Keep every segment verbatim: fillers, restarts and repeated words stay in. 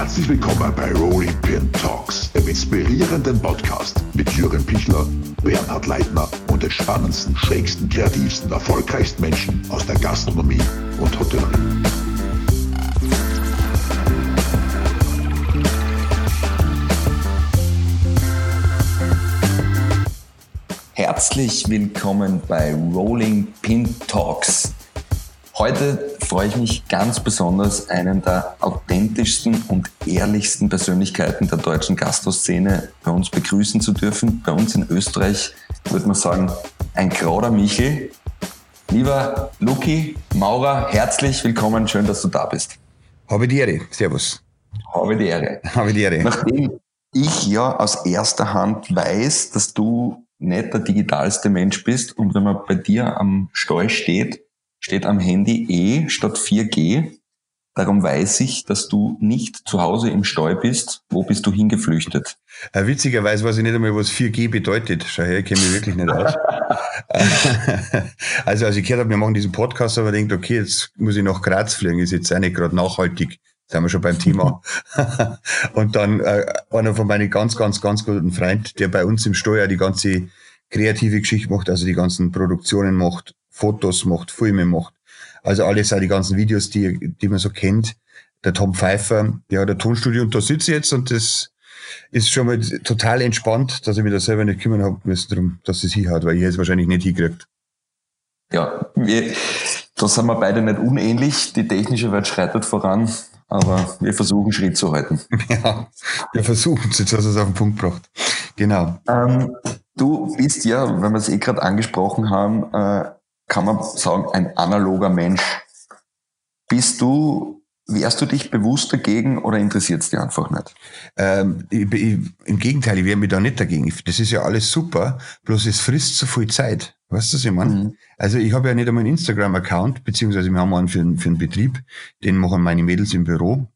Herzlich willkommen bei Rolling Pin Talks, dem inspirierenden Podcast mit Jürgen Pichler, Bernhard Leitner und den spannendsten, schrägsten, kreativsten, erfolgreichsten Menschen aus der Gastronomie und Hotellerie. Herzlich willkommen bei Rolling Pin Talks. Heute freue ich mich ganz besonders, einen der authentischsten und ehrlichsten Persönlichkeiten der deutschen Gastroszene bei uns begrüßen zu dürfen. Bei uns in Österreich würde man sagen, ein gerader Michel. Lieber Luki Maurer, herzlich willkommen, schön, dass du da bist. Habe die Ehre, servus. Habe die Ehre. Habe die Ehre. Nachdem ich ja aus erster Hand weiß, dass du nicht der digitalste Mensch bist und wenn man bei dir am Stall steht, steht am Handy E statt vier G. Darum weiß ich, dass du nicht zu Hause im Stall bist. Wo bist du hingeflüchtet? Äh, witzigerweise weiß ich nicht einmal, was vier G bedeutet. Schau her, ich kenne mich wirklich nicht aus. also, als ich gehört habe, wir machen diesen Podcast, aber ich denke, okay, jetzt muss ich nach Graz fliegen, ist jetzt auch nicht gerade nachhaltig. Sind wir schon beim Thema. Und dann äh, einer von meinen ganz, ganz, ganz guten Freunden, der bei uns im Stall ja die ganze kreative Geschichte macht, also die ganzen Produktionen macht, Fotos macht, Filme macht. Also alles auch die ganzen Videos, die, die man so kennt. Der Tom Pfeiffer, der hat ein Tonstudio und da sitze ich jetzt und das ist schon mal total entspannt, dass ich mich da selber nicht kümmern habe müssen drum, dass es hinhaut, weil ich es wahrscheinlich nicht hingekriegt. Ja, wir, da sind wir beide nicht unähnlich. Die technische Welt schreitet voran, aber wir versuchen Schritt zu halten. Ja, wir versuchen es, jetzt hast du es auf den Punkt gebracht. Genau. Ähm, du bist ja, wenn wir es eh gerade angesprochen haben, äh, kann man sagen, ein analoger Mensch. Bist du, wehrst du dich bewusst dagegen oder interessiert es dich einfach nicht? Ähm, ich, ich, Im Gegenteil, ich wehre mich da nicht dagegen. Das ist ja alles super, bloß es frisst so viel Zeit. Weißt du, was ich meine? Mhm. Also ich habe ja nicht einmal einen Instagram-Account, beziehungsweise wir haben einen für, für einen Betrieb, den machen meine Mädels im Büro.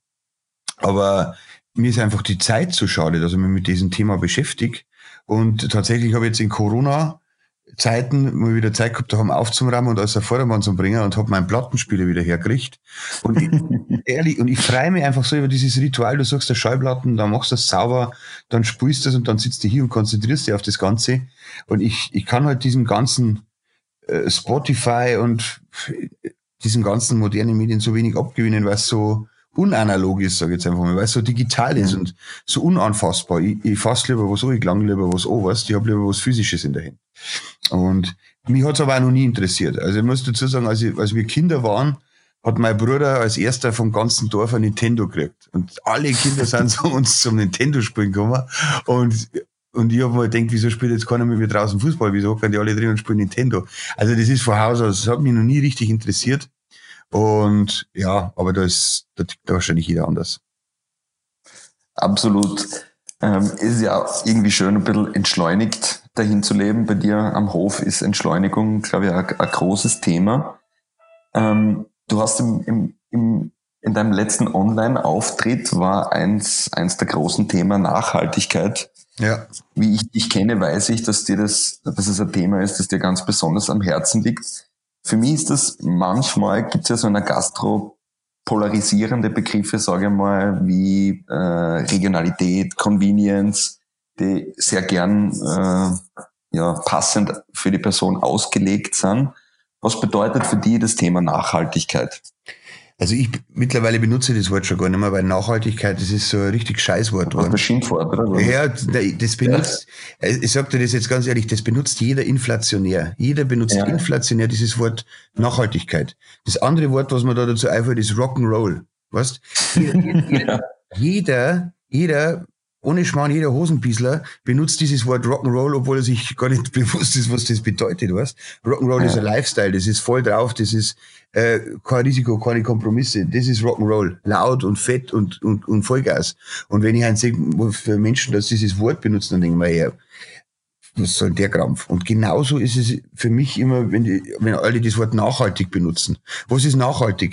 Aber mir ist einfach die Zeit zu schade, dass ich mich mit diesem Thema beschäftige. Und tatsächlich habe ich jetzt in Corona Zeiten mal wieder Zeit gehabt, da haben aufzuräumen und alles auf Vordermann zu bringen und habe meinen Plattenspieler wieder hergekriegt. Und ich, ehrlich, und ich freue mich einfach so über dieses Ritual. Du suchst eine Schallplatten, dann machst du das sauber, dann spielst du das und dann sitzt du hier und konzentrierst dich auf das Ganze. Und ich, ich kann halt diesem ganzen äh, Spotify und diesen ganzen modernen Medien so wenig abgewinnen, weil es so unanalog ist, sage ich jetzt einfach mal, weil es so digital ist und so unanfassbar. Ich, ich fass lieber was an, ich lang lieber was an, weißt, ich habe lieber was Physisches in der Hand. Und mich hat's aber auch noch nie interessiert. Also ich muss dazu sagen, als, ich, als wir Kinder waren, hat mein Bruder als erster vom ganzen Dorf ein Nintendo gekriegt. Und alle Kinder sind zu uns zum Nintendo-Spielen gekommen. Und, und ich habe mal gedacht, wieso spielt jetzt keiner mit mir draußen Fußball? Wieso können die alle drin und spielen Nintendo? Also das ist von Haus aus, das hat mich noch nie richtig interessiert. Und ja, aber da ist, da tickt wahrscheinlich jeder anders. Absolut. Ähm, ist ja irgendwie schön, ein bisschen entschleunigt dahin zu leben. Bei dir am Hof ist Entschleunigung, glaube ich, ein, ein großes Thema. Ähm, du hast im, im, im, in deinem letzten Online-Auftritt war eins, eins der großen Themen Nachhaltigkeit. Ja. Wie ich dich kenne, weiß ich, dass dir das, dass es ein Thema ist, das dir ganz besonders am Herzen liegt. Für mich ist das manchmal, gibt es ja so in der Gastro polarisierende Begriffe, sage ich mal, wie äh, Regionalität, Convenience, die sehr gern äh, ja, passend für die Person ausgelegt sind. Was bedeutet für die das Thema Nachhaltigkeit? Also ich mittlerweile benutze das Wort schon gar nicht mehr, weil Nachhaltigkeit, das ist so ein richtig Scheißwort. Was das Schimpfwort, oder? Ja, das benutzt, ja. Ich sag dir das jetzt ganz ehrlich, das benutzt jeder inflationär. Jeder benutzt ja. inflationär dieses Wort Nachhaltigkeit. Das andere Wort, was mir da dazu einfällt, ist Rock'n'Roll. Weißt? Jeder, ja. jeder, jeder ohne Schmarrn, jeder Hosenpiesler benutzt dieses Wort Rock'n'Roll, obwohl er sich gar nicht bewusst ist, was das bedeutet, weißt? Rock'n'Roll ja. ist ein Lifestyle, das ist voll drauf, das ist äh, kein Risiko, keine Kompromisse, das ist Rock'n'Roll, laut und fett und, und, und Vollgas. Und wenn ich einen sehe, für Menschen, dass dieses Wort benutzen, dann denke ich mir, ja, was soll der Krampf? Und genauso ist es für mich immer, wenn, die, wenn alle das Wort nachhaltig benutzen. Was ist nachhaltig?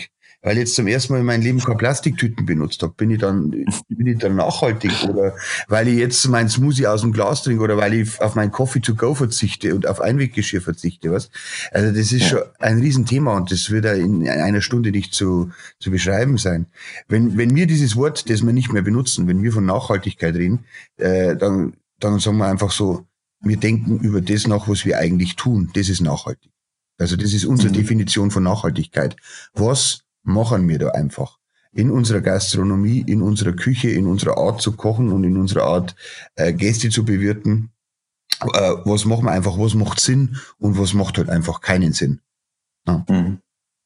weil ich jetzt zum ersten Mal in meinem Leben keine Plastiktüten benutzt habe, bin ich dann, bin ich dann nachhaltig, oder weil ich jetzt mein Smoothie aus dem Glas trinke, oder weil ich auf mein Coffee to go verzichte und auf Einweggeschirr verzichte, was? Also das ist schon ein Riesenthema, und das wird ja in einer Stunde nicht zu, zu beschreiben sein. Wenn, wenn wir dieses Wort, das wir nicht mehr benutzen, wenn wir von Nachhaltigkeit reden, äh, dann, dann sagen wir einfach so, wir denken über das nach, was wir eigentlich tun. Das ist nachhaltig. Also das ist unsere mhm. Definition von Nachhaltigkeit. Was machen wir da einfach? In unserer Gastronomie, in unserer Küche, in unserer Art zu kochen und in unserer Art äh, Gäste zu bewirten. Äh, was machen wir einfach? Was macht Sinn und was macht halt einfach keinen Sinn? Ja. Mhm.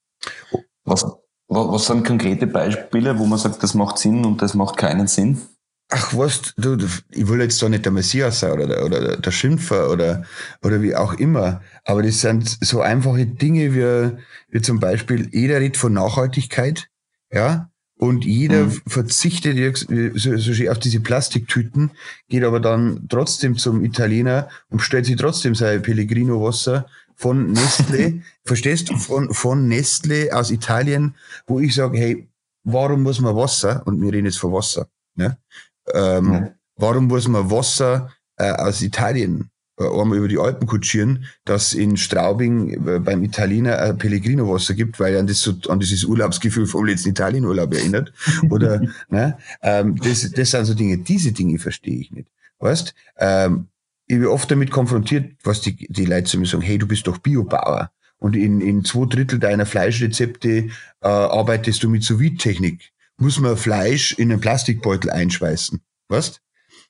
Was, was, was sind konkrete Beispiele, wo man sagt, das macht Sinn und das macht keinen Sinn? Ach, was, du, ich will jetzt da nicht der Messias sein oder der, oder der Schimpfer oder, oder wie auch immer, aber das sind so einfache Dinge wie, wie zum Beispiel, jeder redet von Nachhaltigkeit, ja, und jeder mhm. verzichtet so, so schön auf diese Plastiktüten, geht aber dann trotzdem zum Italiener und stellt sich trotzdem sein Pellegrino-Wasser von Nestlé, verstehst du, von, von Nestlé aus Italien, wo ich sage, hey, warum muss man Wasser, und wir reden jetzt von Wasser, ne? Ähm, ja. Warum muss man Wasser äh, aus Italien äh, einmal über die Alpen kutschieren, dass in Straubing äh, beim Italiener ein Pellegrino-Wasser gibt, weil an das so, an dieses Urlaubsgefühl vom letzten Italienurlaub erinnert? Oder, ne? Ähm, das, das sind so Dinge, diese Dinge verstehe ich nicht. Weißt? Ähm, ich bin oft damit konfrontiert, was die, die Leute zu mir sagen, hey, du bist doch Biobauer. Und in, in zwei Drittel deiner Fleischrezepte äh, arbeitest du mit Sous-Vide-Technik. Muss man Fleisch in einen Plastikbeutel einschweißen. Weißt?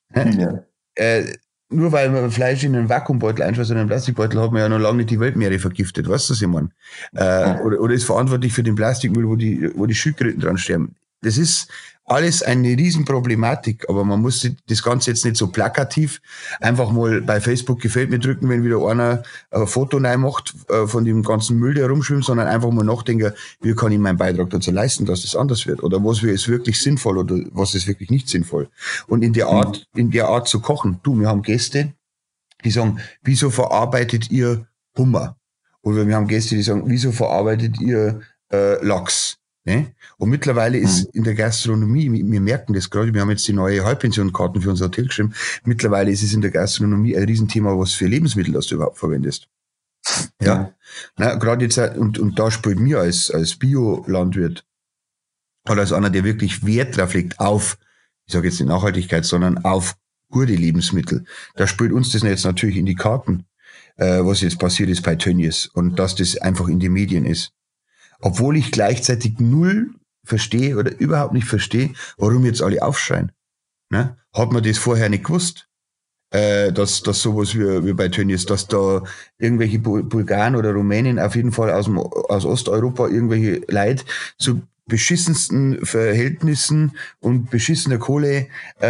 Ja. Äh, nur weil man Fleisch in einen Vakuumbeutel einschweißt, in einen Plastikbeutel, hat man ja noch lange nicht die Weltmeere vergiftet. Weißt du, was ich meine? Äh, ja. oder, oder ist verantwortlich für den Plastikmüll, wo die, wo die Schildkröten dran sterben. Das ist alles eine Riesenproblematik, aber man muss das Ganze jetzt nicht so plakativ einfach mal bei Facebook gefällt mir drücken, wenn wieder einer ein Foto rein macht von dem ganzen Müll, der rumschwimmt, sondern einfach mal nachdenken, wie kann ich meinen Beitrag dazu leisten, dass das anders wird, oder was wäre es wirklich sinnvoll oder was ist wirklich nicht sinnvoll. Und in der Art, in der Art zu kochen. Du, wir haben Gäste, die sagen, wieso verarbeitet ihr Hummer? Oder wir haben Gäste, die sagen, wieso verarbeitet ihr äh, Lachs? Ne? Und mittlerweile ist in der Gastronomie, wir merken das gerade, wir haben jetzt die neue Halbpensionkarten für unser Hotel geschrieben, mittlerweile ist es in der Gastronomie ein Riesenthema, was für Lebensmittel das du überhaupt verwendest. Ja, ja. Na, gerade jetzt, und, und da spielt mir als, als Bio-Landwirt oder als einer, der wirklich Wert drauf legt auf, ich sage jetzt nicht Nachhaltigkeit, sondern auf gute Lebensmittel, da spielt uns das jetzt natürlich in die Karten, äh, was jetzt passiert ist bei Tönnies und dass das einfach in den Medien ist. Obwohl ich gleichzeitig null verstehe oder überhaupt nicht verstehe, warum jetzt alle aufschreien. Ne? Hat man das vorher nicht gewusst, äh, dass, dass sowas wie, wie bei Tönnies, dass da irgendwelche Bulgaren oder Rumänen auf jeden Fall aus, dem, aus Osteuropa irgendwelche Leute zu beschissensten Verhältnissen und beschissener Kohle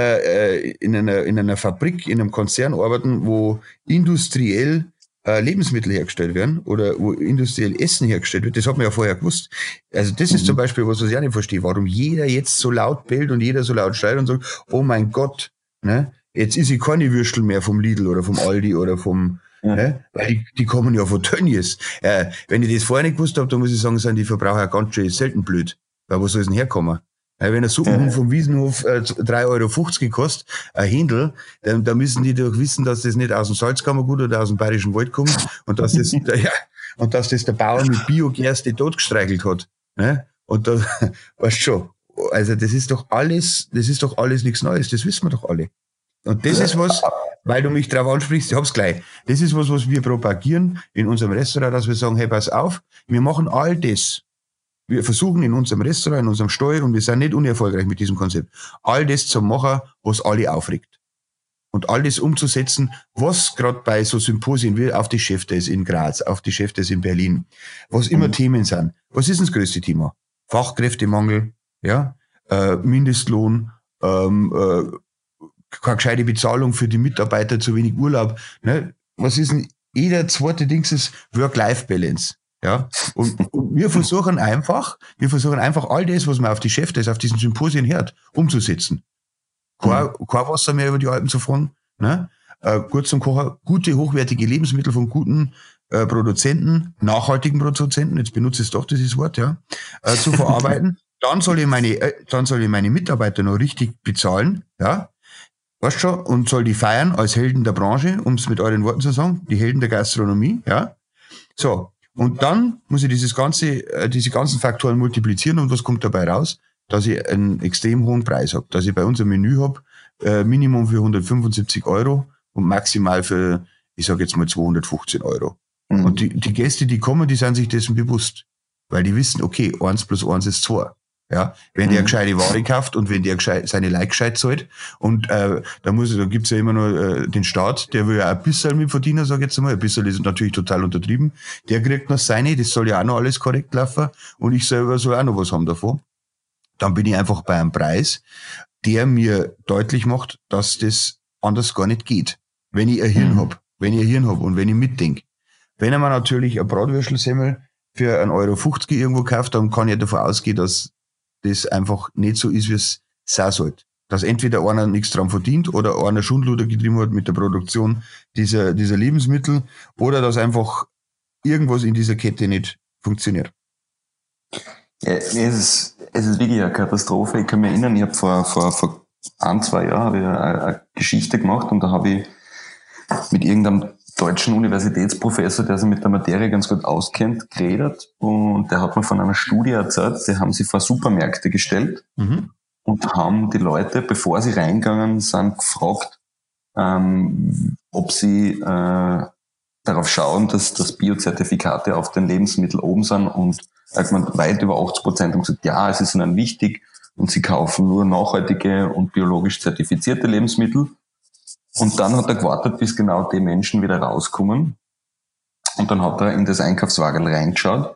äh, in einer in einer Fabrik, in einem Konzern arbeiten, wo industriell Äh, Lebensmittel hergestellt werden oder wo industriell Essen hergestellt wird, das hat man ja vorher gewusst. Also das ist mhm. zum Beispiel was, was ich auch nicht verstehe, warum jeder jetzt so laut bellt und jeder so laut schreit und sagt, oh mein Gott, ne, jetzt ist ich keine Würstel mehr vom Lidl oder vom Aldi oder vom, ja. ne, weil die, die kommen ja von Tönnies. Äh, wenn ich das vorher nicht gewusst habe, dann muss ich sagen, sind die Verbraucher ganz schön selten blöd, weil wo soll es denn herkommen? Wenn ein Suppenhuhn ja. vom Wiesenhof äh, drei Euro fünfzig kostet, ein Händel, dann, dann müssen die doch wissen, dass das nicht aus dem Salzkammergut oder aus dem Bayerischen Wald kommt und dass das, ja, und dass das der Bauer mit Biogerste totgestreichelt hat. Ne? Und da, weißt schon, also das ist doch alles, das ist doch alles nichts Neues, das wissen wir doch alle. Und das ist was, weil du mich drauf ansprichst, ich hab's gleich, das ist was, was wir propagieren in unserem Restaurant, dass wir sagen, hey, pass auf, wir machen all das. Wir versuchen in unserem Restaurant, in unserem Stall, und wir sind nicht unerfolgreich mit diesem Konzept, all das zu machen, was alle aufregt. Und all das umzusetzen, was gerade bei so Symposien wie auf die Chefs in Graz, auf die Chefs in Berlin, was immer mhm. Themen sind. Was ist denn das größte Thema? Fachkräftemangel, ja, äh, Mindestlohn, ähm, äh, keine gescheite Bezahlung für die Mitarbeiter, zu wenig Urlaub. Ne? Was ist denn, jeder zweite Dings ist Work-Life-Balance. Ja, und, und wir versuchen einfach, wir versuchen einfach all das, was man auf die Chefs, auf diesen Symposien hört, umzusetzen. Kein, mhm. kein Wasser mehr über die Alpen zu fahren, ne? Äh, gut zum Kochen, gute, hochwertige Lebensmittel von guten äh, Produzenten, nachhaltigen Produzenten, jetzt benutze ich es doch dieses Wort, ja, äh, zu verarbeiten. Dann soll ich meine, äh, dann soll ich meine Mitarbeiter noch richtig bezahlen, ja. Weißt schon, und soll die feiern als Helden der Branche, um es mit euren Worten zu sagen, die Helden der Gastronomie, ja. So. Und dann muss ich dieses ganze, äh, diese ganzen Faktoren multiplizieren und was kommt dabei raus? Dass ich einen extrem hohen Preis habe. Dass ich bei uns ein Menü habe, äh, Minimum für hundertfünfundsiebzig Euro und maximal für, ich sage jetzt mal zweihundertfünfzehn Euro. Mhm. Und die, die Gäste, die kommen, die sind sich dessen bewusst. Weil die wissen, okay, eins plus eins ist zwei. Ja, wenn der mhm. gescheite Ware kauft und wenn der gescheit, seine Like gescheit zahlt und äh, da muss da gibt's ja immer nur äh, den Staat, der will ja ein bisschen mit verdienen, sag ich jetzt mal, ein bisschen ist natürlich total untertrieben, der kriegt noch seine, das soll ja auch noch alles korrekt laufen und ich selber soll auch noch was haben davon. Dann bin ich einfach bei einem Preis, der mir deutlich macht, dass das anders gar nicht geht. Wenn ich ein Hirn mhm. hab, wenn ich ein Hirn hab und wenn ich mitdenke. Wenn man natürlich ein Bratwürstel-Semmel für ein Euro fünfzig irgendwo kauft, dann kann ich davon ausgehen, dass das einfach nicht so ist, wie es sein sollte. Dass entweder einer nichts dran verdient oder einer Schundluder getrieben hat mit der Produktion dieser, dieser Lebensmittel oder dass einfach irgendwas in dieser Kette nicht funktioniert. Ja, es ist, es ist wirklich eine Katastrophe. Ich kann mich erinnern, ich habe vor, vor, vor ein, zwei Jahren habe ich eine, eine Geschichte gemacht und da habe ich mit irgendeinem deutschen Universitätsprofessor, der sich mit der Materie ganz gut auskennt, geredet und der hat mir von einer Studie erzählt, die haben sie vor Supermärkte gestellt mhm. und haben die Leute, bevor sie reingegangen sind, gefragt, ähm, ob sie äh, darauf schauen, dass, dass Biozertifikate auf den Lebensmitteln oben sind und irgendwann weit über achtzig Prozent haben gesagt, ja, es ist ihnen wichtig und sie kaufen nur nachhaltige und biologisch zertifizierte Lebensmittel. Und dann hat er gewartet, bis genau die Menschen wieder rauskommen. Und dann hat er in das Einkaufswagen reingeschaut.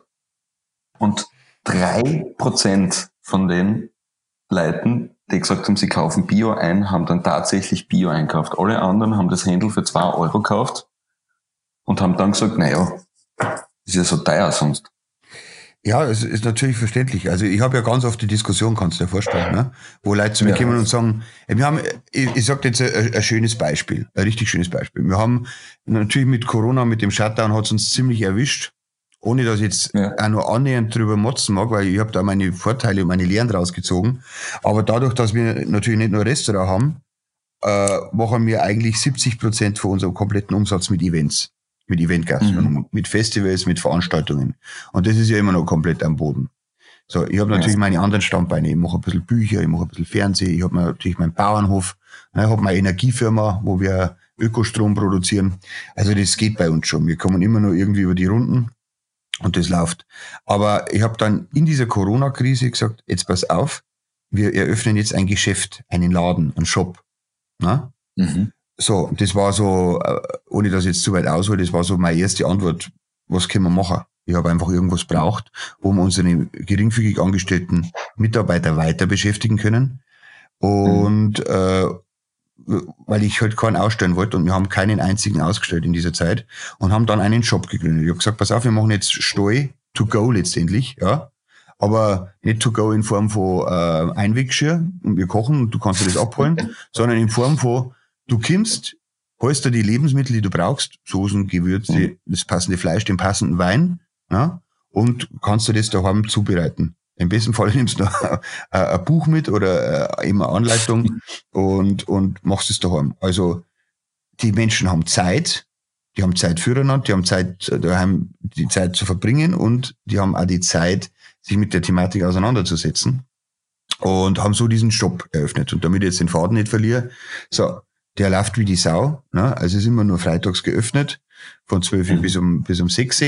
Und drei Prozent von den Leuten, die gesagt haben, sie kaufen Bio ein, haben dann tatsächlich Bio einkauft. Alle anderen haben das Händel für zwei Euro gekauft und haben dann gesagt, naja, ist ja so teuer sonst. Ja, es ist natürlich verständlich. Also ich habe ja ganz oft die Diskussion, kannst du dir vorstellen, ne? Wo Leute zu mir ja. kommen und sagen, wir haben, ich, ich sage jetzt ein, ein schönes Beispiel, ein richtig schönes Beispiel. Wir haben natürlich mit Corona, mit dem Shutdown hat es uns ziemlich erwischt, ohne dass ich jetzt ja. auch nur annähernd drüber motzen mag, weil ich habe da meine Vorteile und meine Lehren rausgezogen. Aber dadurch, dass wir natürlich nicht nur Restaurant haben, äh, machen wir eigentlich siebzig Prozent von unserem kompletten Umsatz mit Events. Mit Eventgastronomie, mhm. mit Festivals, mit Veranstaltungen. Und das ist ja immer noch komplett am Boden. So, ich habe natürlich ja. meine anderen Standbeine. Ich mache ein bisschen Bücher, ich mache ein bisschen Fernsehen, ich habe natürlich meinen Bauernhof, ich habe meine Energiefirma, wo wir Ökostrom produzieren. Also das geht bei uns schon. Wir kommen immer nur irgendwie über die Runden und das läuft. Aber ich habe dann in dieser Corona-Krise gesagt, jetzt pass auf, wir eröffnen jetzt ein Geschäft, einen Laden, einen Shop. Na? Mhm. So, das war so, ohne dass ich jetzt zu weit aushole, das war so meine erste Antwort, was können wir machen? Ich habe einfach irgendwas braucht, wo wir unsere geringfügig angestellten Mitarbeiter weiter beschäftigen können. Und mhm. äh, weil ich halt keinen ausstellen wollte und wir haben keinen einzigen ausgestellt in dieser Zeit und haben dann einen Shop gegründet. Ich habe gesagt, pass auf, wir machen jetzt Stall to go letztendlich, ja. Aber nicht to go in Form von äh, Einweggeschirr und wir kochen und du kannst dir das abholen, sondern in Form von du kommst, holst dir die Lebensmittel, die du brauchst, Soßen, Gewürze, mhm. das passende Fleisch, den passenden Wein, ja, und kannst du das daheim zubereiten. Im besten Fall nimmst du noch ein Buch mit oder eben eine Anleitung und, und machst es daheim. Also, die Menschen haben Zeit, die haben Zeit füreinander, die haben Zeit, daheim die Zeit zu verbringen und die haben auch die Zeit, sich mit der Thematik auseinanderzusetzen und haben so diesen Shop eröffnet. Und damit ich jetzt den Faden nicht verliere, so, der läuft wie die Sau, ne? Also es ist immer nur freitags geöffnet, von zwölf mhm. bis um bis um sechs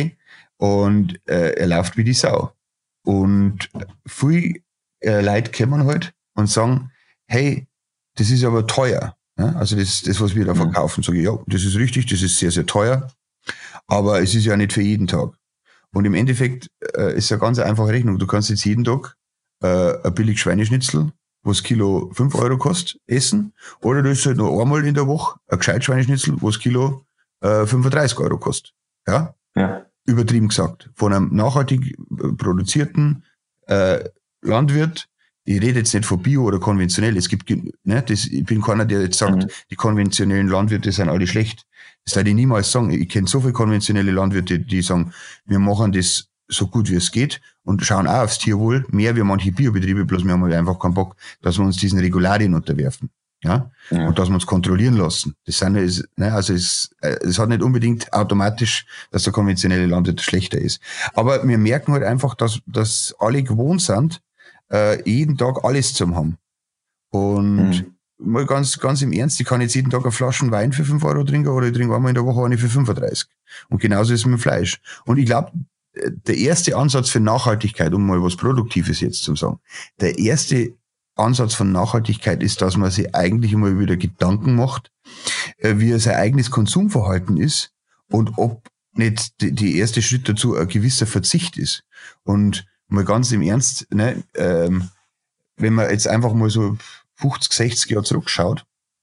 und äh, er läuft wie die Sau. Und viele äh, Leute kommen halt und sagen, hey, das ist aber teuer. Ne? Also das, das, was wir da verkaufen, sage ich, ja, das ist richtig, das ist sehr, sehr teuer, aber es ist ja nicht für jeden Tag. Und im Endeffekt äh, ist eine ganz einfache Rechnung. Du kannst jetzt jeden Tag äh, ein billig Schweineschnitzel, wo das Kilo fünf Euro kostet, essen. Oder du isst halt nur einmal in der Woche ein gescheit Schweineschnitzel, wo das Kilo äh, fünfunddreißig Euro kostet. Ja? Ja. Übertrieben gesagt. Von einem nachhaltig produzierten äh, Landwirt, ich rede jetzt nicht von Bio oder konventionell, es gibt, ne, das, ich bin keiner, der jetzt sagt, mhm. die konventionellen Landwirte sind alle schlecht. Das werde ich niemals sagen. Ich kenne so viele konventionelle Landwirte, die sagen, wir machen das so gut wie es geht und schauen auch aufs Tierwohl, mehr wie manche Biobetriebe, bloß wir haben halt einfach keinen Bock, dass wir uns diesen Regularien unterwerfen. Ja? ja. Und dass wir uns kontrollieren lassen. Das sind, ne, also es, es hat nicht unbedingt automatisch, dass der konventionelle Landwirt schlechter ist. Aber wir merken halt einfach, dass, dass alle gewohnt sind, äh, jeden Tag alles zu haben. Und mhm. mal ganz, ganz im Ernst, ich kann jetzt jeden Tag eine Flasche Wein für fünf Euro trinken oder ich trinke einmal in der Woche eine für fünfunddreißig. Und genauso ist es mit dem Fleisch. Und ich glaube, der erste Ansatz für Nachhaltigkeit, um mal was Produktives jetzt zu sagen, der erste Ansatz von Nachhaltigkeit ist, dass man sich eigentlich immer wieder Gedanken macht, wie sein eigenes Konsumverhalten ist und ob nicht der erste Schritt dazu ein gewisser Verzicht ist. Und mal ganz im Ernst, ne, ähm, wenn man jetzt einfach mal so fünfzig, sechzig Jahre zurückschaut,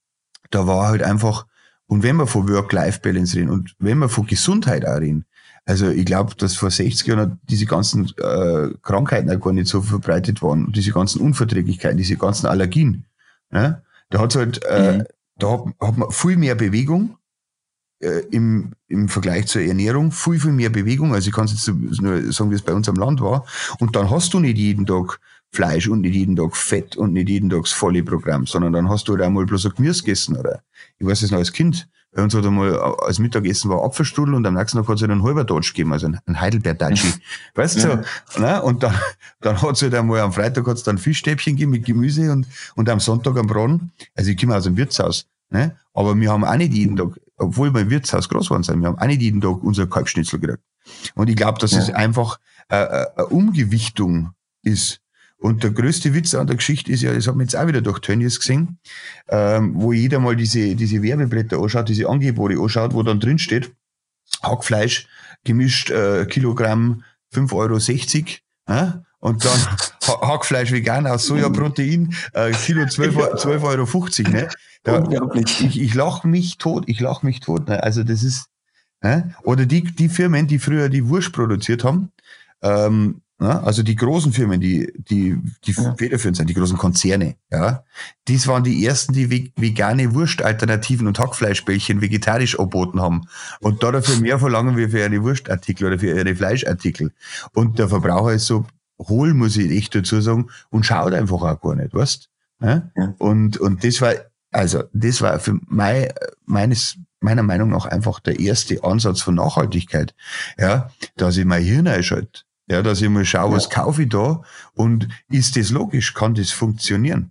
da war halt einfach, und wenn wir von Work-Life-Balance reden und wenn wir von Gesundheit auch reden, also ich glaube, dass vor sechzig Jahren diese ganzen äh, Krankheiten auch gar nicht so verbreitet waren, diese ganzen Unverträglichkeiten, diese ganzen Allergien. Ne? Da hat's halt, äh, mhm. da hat, hat man viel mehr Bewegung äh, im, im Vergleich zur Ernährung, viel, viel mehr Bewegung. Also ich kann es jetzt nur sagen, wie es bei uns am Land war. Und dann hast du nicht jeden Tag Fleisch und nicht jeden Tag Fett und nicht jeden Tag das volle Programm, sondern dann hast du halt einmal bloß ein Gemüse gegessen, oder ich weiß es noch als Kind. Bei uns hat einmal als Mittagessen war Apfelstrudel und am nächsten Tag hat es halt einen halber Dodge gegeben, also ein Heidelbeer-Datschi. Weißt du, so, ne? Und dann, dann hat es halt einmal am Freitag hat's dann Fischstäbchen gegeben mit Gemüse und, und am Sonntag am Braten. Also ich komme aus dem Wirtshaus, ne? Aber wir haben auch nicht jeden Tag, obwohl wir im Wirtshaus groß waren sind, wir haben auch nicht jeden Tag unser Kalbschnitzel gekriegt. Und ich glaube, dass ja. es einfach äh, eine Umgewichtung ist. Und der größte Witz an der Geschichte ist ja, das haben wir jetzt auch wieder durch Tönnies gesehen, ähm, wo jeder mal diese, diese Werbeblätter anschaut, diese Angebote anschaut, wo dann drin steht, Hackfleisch gemischt, äh, Kilogramm fünf Euro sechzig, äh? Und dann ha- Hackfleisch vegan aus Sojaprotein, äh, Kilo zwölf Euro fünfzig, ne? Da, Unglaublich. Ich, ich lach mich tot, ich lach mich tot, ne? Also das ist, ne? Oder die, die Firmen, die früher die Wurst produziert haben, ähm, ja, also die großen Firmen, die, die, die ja. federführend sind, die großen Konzerne, ja, dies waren die ersten, die vegane Wurstalternativen und Hackfleischbällchen vegetarisch angeboten haben. Und da dafür mehr verlangen wir für ihre Wurstartikel oder für ihre Fleischartikel. Und der Verbraucher ist so hohl, muss ich echt dazu sagen, und schaut einfach auch gar nicht, weißt? Ja? Ja. Und, und das war, also, das war für mein, meines, meiner Meinung nach einfach der erste Ansatz von Nachhaltigkeit, ja, dass ich mein Hirn einschalte. Ja, dass ich mal schaue, was ja. kaufe ich da und ist das logisch? Kann das funktionieren?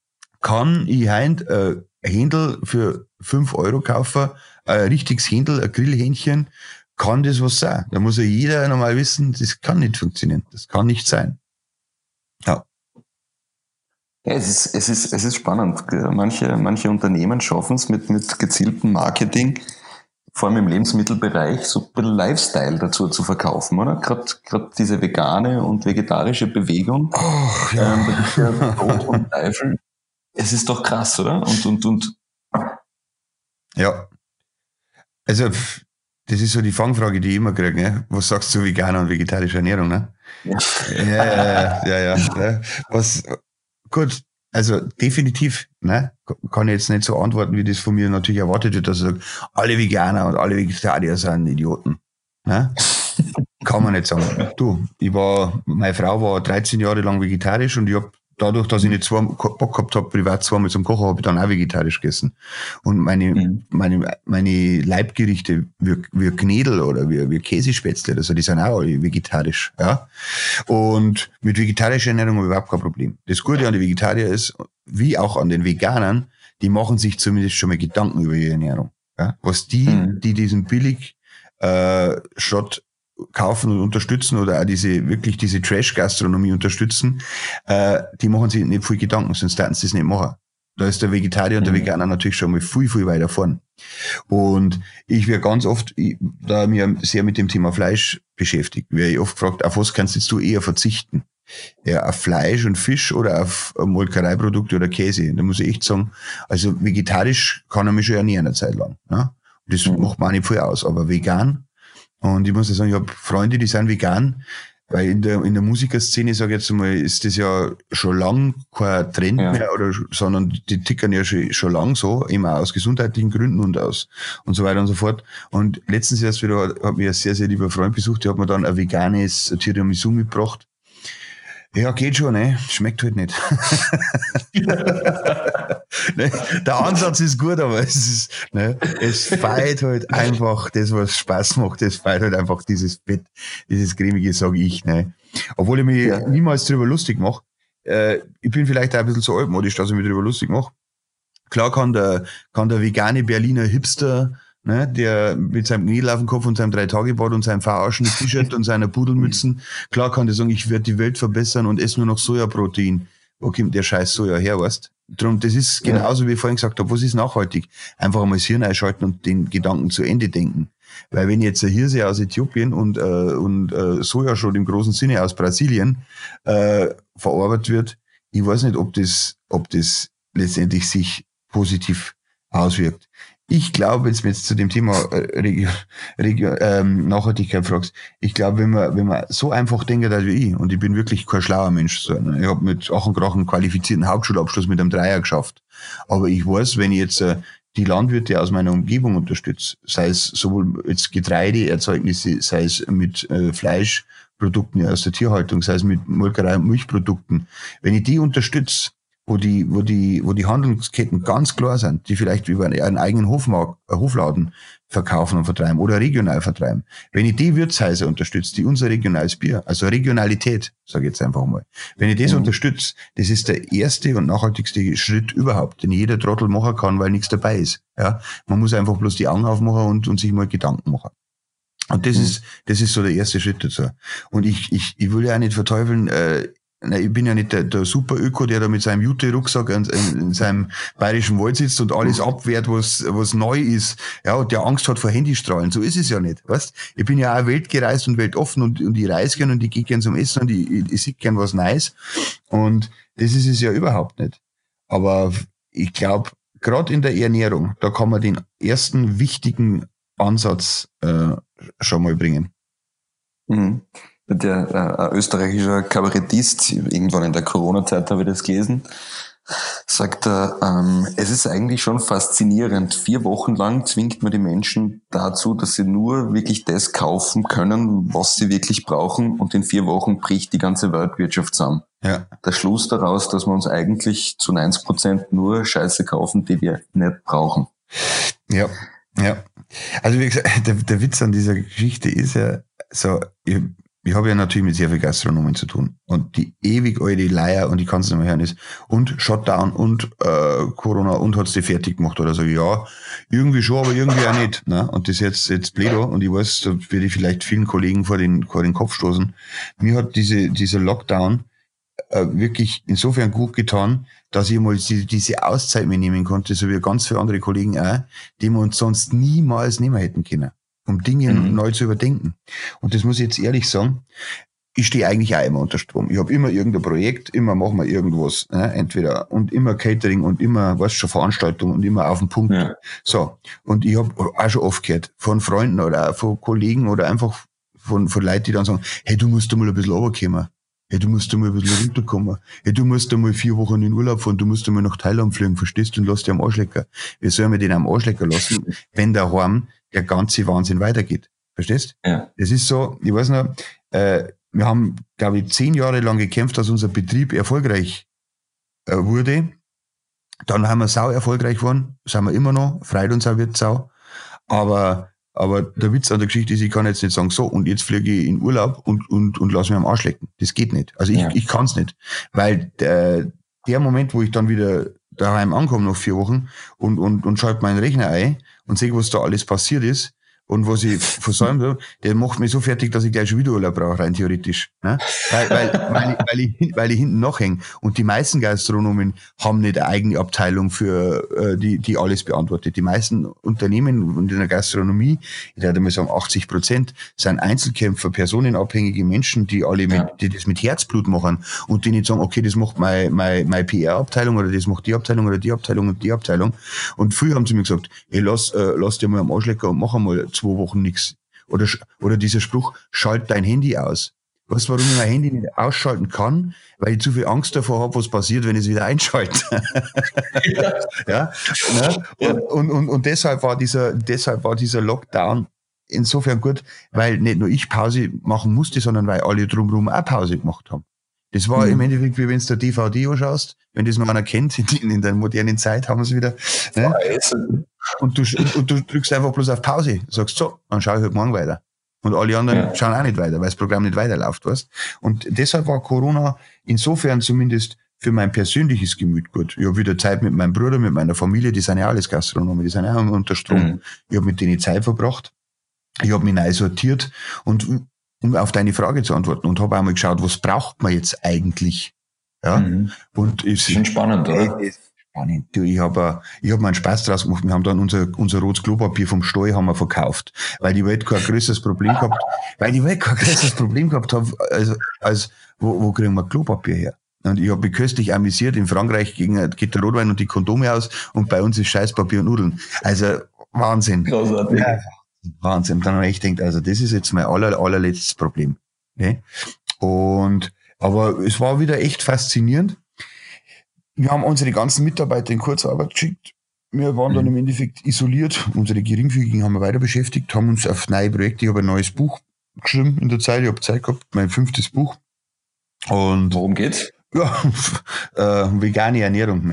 Kann ich heint ein Händel für fünf Euro kaufen, ein richtiges Händel, ein Grillhähnchen? Kann das was sein? Da muss ja jeder normal wissen, das kann nicht funktionieren. Das kann nicht sein. Ja. Ja, es ist, es ist, es ist spannend. Manche, manche Unternehmen schaffen es mit, mit gezieltem Marketing, vor allem im Lebensmittelbereich, so ein bisschen Lifestyle dazu zu verkaufen, oder? Gerade gerade diese vegane und vegetarische Bewegung. Oh, ja. Ähm, das ist ja Tod und Teufel. Es ist doch krass, oder? Und, und, und. Ja. Also, das ist so die Fangfrage, die ich immer kriege, ne? Was sagst du zu veganer und vegetarischer Ernährung, ne? Ja, ja, ja, ja. ja. Was, gut. Also definitiv, ne, kann ich jetzt nicht so antworten, wie das von mir natürlich erwartet wird, dass ich sage, alle Veganer und alle Vegetarier sind Idioten. Ne? Kann man nicht sagen. Du, ich war, meine Frau war dreizehn Jahre lang vegetarisch und ich habe dadurch, dass ich nicht zwei, Bock gehabt habe, privat zweimal zum Kochen, habe ich dann auch vegetarisch gegessen. Und meine, mhm. meine, meine Leibgerichte, wie, wie Knädel oder wie, wie Käsespätzle, also die sind auch alle vegetarisch, ja. Und mit vegetarischer Ernährung habe ich überhaupt kein Problem. Das Gute an den Vegetariern ist, wie auch an den Veganern, die machen sich zumindest schon mal Gedanken über ihre Ernährung, ja. Was die, mhm. die diesen billig, äh, Schrott kaufen und unterstützen oder auch diese, wirklich diese Trash-Gastronomie unterstützen, äh, die machen sich nicht viel Gedanken, sonst hätten sie das nicht machen. Da ist der Vegetarier und der Veganer natürlich schon mal viel, viel weiter vorn. Und ich werde ganz oft, ich, da mir sehr mit dem Thema Fleisch beschäftigt, werde ich oft gefragt, auf was kannst jetzt du eher verzichten? Ja, auf Fleisch und Fisch oder auf Molkereiprodukte oder Käse? Da muss ich echt sagen, also vegetarisch kann er mich schon ernähren eine Zeit lang. Ne? Das mhm. macht mir auch nicht viel aus, aber vegan. Und ich muss ja sagen, ich habe Freunde, die sind vegan. Weil in der, in der Musikerszene, sag ich jetzt mal, ist das ja schon lang kein Trend Ja. mehr, oder, sondern die tickern ja schon, schon lang so, eben auch aus gesundheitlichen Gründen und aus, und so weiter und so fort. Und letztens erst wieder hat mich ein sehr, sehr lieber Freund besucht, der hat mir dann ein veganes Tiramisu mitgebracht. Ja, geht schon, ne? Schmeckt halt nicht. Ne? Der Ansatz ist gut, aber es ist, ne? Es feiert halt einfach das, was Spaß macht. Es feiert halt einfach dieses Fett, dieses cremige, sage ich, ne? Obwohl ich mich Ja. niemals drüber lustig mache. Äh, ich bin vielleicht auch ein bisschen so altmodisch, dass ich mich drüber lustig mache. Klar kann der, kann der vegane Berliner Hipster, ne, der mit seinem Knädel auf dem Kopf und seinem Drei-Tage-Bad und seinem verarschenden T-Shirt und seiner Pudelmützen, klar kann der sagen, ich werde die Welt verbessern und esse nur noch Sojaprotein. Wo kommt der scheiß Soja her, weißt? Drum, das ist genauso, wie ich vorhin gesagt habe, was ist nachhaltig? Einfach einmal das Hirn einschalten und den Gedanken zu Ende denken. Weil wenn jetzt ein Hirse aus Äthiopien und, äh, und äh, Sojaschrot im großen Sinne aus Brasilien äh, verarbeitet wird, ich weiß nicht, ob das, ob das letztendlich sich positiv auswirkt. Ich glaube, wenn du jetzt zu dem Thema äh, Regio, Regio, ähm, Nachhaltigkeit fragst, ich glaube, wenn man, wenn man so einfach denkt wie ich, und ich bin wirklich kein schlauer Mensch, so, ne? Ich habe mit Ach und Krach einen qualifizierten Hauptschulabschluss mit einem Dreier geschafft. Aber ich weiß, wenn ich jetzt äh, die Landwirte aus meiner Umgebung unterstütze, sei es sowohl jetzt Getreideerzeugnisse, sei es mit äh, Fleischprodukten aus der Tierhaltung, sei es mit Molkerei und Milchprodukten, wenn ich die unterstütze, wo die, wo die, wo die Handelsketten ganz klar sind, die vielleicht über einen eigenen Hofmarkt, äh, Hofladen verkaufen und vertreiben oder regional vertreiben. Wenn ich die Wirtshäuser unterstütze, die unser regionales Bier, also Regionalität, sage ich jetzt einfach mal, wenn ich das Mhm. unterstütze, das ist der erste und nachhaltigste Schritt überhaupt, den jeder Trottel machen kann, weil nichts dabei ist. Ja, man muss einfach bloß die Augen aufmachen und, und sich mal Gedanken machen. Und das Mhm. ist, das ist so der erste Schritt dazu. Und ich, ich, ich will ja auch nicht verteufeln, äh, Nein, ich bin ja nicht der, der Super-Öko, der da mit seinem Jute-Rucksack in, in, in seinem bayerischen Wald sitzt und alles abwehrt, was, was neu ist, ja, und der Angst hat vor Handystrahlen. So ist es ja nicht, weißt? Ich bin ja auch weltgereist und weltoffen und, und ich reise gern und ich gehe gern zum Essen und ich, ich, ich sehe gern was Neues. Und das ist es ja überhaupt nicht. Aber ich glaube, gerade in der Ernährung, da kann man den ersten wichtigen Ansatz äh, schon mal bringen. Mhm. Der äh, ein österreichischer Kabarettist, irgendwann in der Corona-Zeit habe ich das gelesen, sagt er, ähm, es ist eigentlich schon faszinierend. Vier Wochen lang zwingt man die Menschen dazu, dass sie nur wirklich das kaufen können, was sie wirklich brauchen, und in vier Wochen bricht die ganze Weltwirtschaft zusammen. Ja. Der Schluss daraus, dass wir uns eigentlich zu neunzig Prozent nur Scheiße kaufen, die wir nicht brauchen. Ja, ja. Also wie gesagt, der, der Witz an dieser Geschichte ist ja so, ich, ich habe ja natürlich mit sehr viel Gastronomen zu tun. Und die ewig alte Leier, und ich kann es nicht mehr hören, ist, und Shutdown und äh, Corona und hat's die fertig gemacht oder so. Ja, irgendwie schon, aber irgendwie auch nicht. Ne? Und das ist jetzt, jetzt Bledo, und ich weiß, da werde ich vielleicht vielen Kollegen vor den, vor den Kopf stoßen. Mir hat diese, dieser Lockdown äh, wirklich insofern gut getan, dass ich mal die, diese Auszeit mir nehmen konnte, so wie ganz viele andere Kollegen auch, die wir uns sonst niemals nehmen hätten können, um Dinge Mhm. neu zu überdenken. Und das muss ich jetzt ehrlich sagen, ich stehe eigentlich auch immer unter Strom. Ich habe immer irgendein Projekt, immer machen wir irgendwas, ne? Entweder, und immer Catering und immer, weißt schon, Veranstaltung und immer auf den Punkt. Ja. So, und ich habe auch schon oft gehört, von Freunden oder auch von Kollegen oder einfach von, von Leuten, die dann sagen, hey, du musst da mal ein bisschen runterkommen. Hey, du musst da mal ein bisschen runterkommen. Hey, du musst da mal vier Wochen in Urlaub fahren, du musst da mal nach Thailand fliegen, verstehst du, und lass dich am Arschlecker. Wie sollen wir den am Arschlecker lassen, wenn daheim der ganze Wahnsinn weitergeht? Verstehst? Ja. Es ist so, ich weiß noch, äh, wir haben, glaube ich, zehn Jahre lang gekämpft, dass unser Betrieb erfolgreich äh, wurde. Dann haben wir sau erfolgreich geworden, sind wir immer noch, freut uns auch wird sau. Aber, aber der Witz an der Geschichte ist, ich kann jetzt nicht sagen, so, und jetzt fliege ich in Urlaub und, und, und lass mich am Arsch lecken. Das geht nicht. Also ich, Ja. ich kann es nicht. Weil der, der Moment, wo ich dann wieder daheim ankomme nach vier Wochen und, und, und schalte meinen Rechner ein und sehe, was da alles passiert ist, und was ich versäumt habe, der macht mich so fertig, dass ich gleich schon wieder Urlaub brauche, rein theoretisch. Ne? Weil, weil, weil, ich, weil, ich, weil ich hinten nachhänge. Und die meisten Gastronomen haben nicht eine eigene Abteilung, für äh, die, die alles beantwortet. Die meisten Unternehmen und in der Gastronomie, ich würde mal sagen achtzig Prozent, sind Einzelkämpfer, personenabhängige Menschen, die alle mit, Ja. die das mit Herzblut machen und die nicht sagen, okay, das macht meine, meine, meine P R-Abteilung oder das macht die Abteilung oder die Abteilung und die Abteilung. Und früher haben sie mir gesagt, hey, lass, äh, lass dir mal am Arsch lecken und mach einmal zwei Wochen nichts. Oder, sch- oder dieser Spruch, schalt dein Handy aus. Weißt du, warum ich mein Handy nicht ausschalten kann? Weil ich zu viel Angst davor habe, was passiert, wenn ich es wieder einschalte. ja, ne? und, und, und, und deshalb war dieser, deshalb war dieser Lockdown insofern gut, weil nicht nur ich Pause machen musste, sondern weil alle drumherum auch Pause gemacht haben. Das war mhm. im Endeffekt, wie wenn du der D V D anschaust, wenn das noch einer kennt, in, in der modernen Zeit haben wir es wieder. Ne? Und, du, und du drückst einfach bloß auf Pause, sagst so, dann schaue ich halt morgen weiter. Und alle anderen ja. schauen auch nicht weiter, weil das Programm nicht weiterläuft, weißt. Und deshalb war Corona insofern zumindest für mein persönliches Gemüt gut. Ich habe wieder Zeit mit meinem Bruder, mit meiner Familie, die sind ja alles Gastronomen, die sind ja unter Strom. Mhm. Ich habe mit denen Zeit verbracht. Ich habe mich neu sortiert und um auf deine Frage zu antworten und habe auch mal geschaut, was braucht man jetzt eigentlich? Ja. Mhm. Und ist schon spannend, oder? Spannend. Du, ich habe ich hab mir einen Spaß draus gemacht. Wir haben dann unser, unser rotes Klopapier vom Stall haben wir verkauft, weil die Welt kein größeres Problem gehabt, weil die Welt kein größeres Problem gehabt hat, als, als wo, wo kriegen wir Klopapier her? Und ich habe mich köstlich amüsiert. In Frankreich gegen, geht der Rotwein und die Kondome aus und bei uns ist Scheißpapier und Nudeln. Also Wahnsinn. Großartig. Ja, Wahnsinn. Dann habe ich gedacht, also das ist jetzt mein aller, allerletztes Problem. Ne? Und, aber es war wieder echt faszinierend. Wir haben unsere ganzen Mitarbeiter in Kurzarbeit geschickt. Wir waren mhm. dann im Endeffekt isoliert. Unsere Geringfügigen haben wir weiter beschäftigt, haben uns auf neue Projekte, ich habe ein neues Buch geschrieben in der Zeit, ich habe Zeit gehabt, mein fünftes Buch. Und worum geht's? Ja, äh, vegane Ernährung.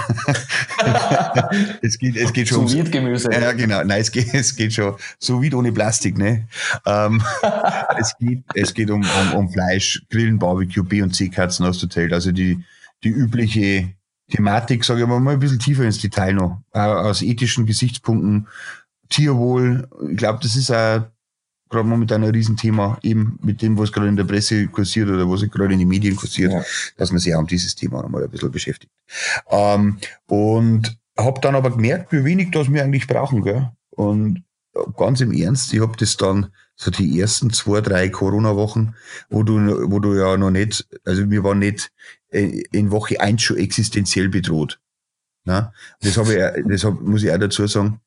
es geht, es geht schon. So wie Gemüse. Ja, genau. Nein, es geht, es geht schon. So wie ohne Plastik, ne? Ähm, es geht, es geht um, um, um Fleisch, Grillen, Barbecue, B und C Katzen hast du erzählt. Also die, die übliche Thematik, sage ich mal, mal ein bisschen tiefer ins Detail noch. Äh, aus ethischen Gesichtspunkten, Tierwohl. Ich glaube, das ist auch gerade momentan ein Riesenthema, eben mit dem, was gerade in der Presse kursiert oder was gerade in den Medien kursiert, ja. dass man sich auch um dieses Thema nochmal ein bisschen beschäftigt. Ähm, und habe dann aber gemerkt, wie wenig das wir eigentlich brauchen. Gell? Und ganz im Ernst, ich habe das dann so die ersten zwei, drei Corona-Wochen, wo du, wo du ja noch nicht, also wir waren nicht in Woche eins schon existenziell bedroht. Ne? Das habe ich, das hab, muss ich auch dazu sagen.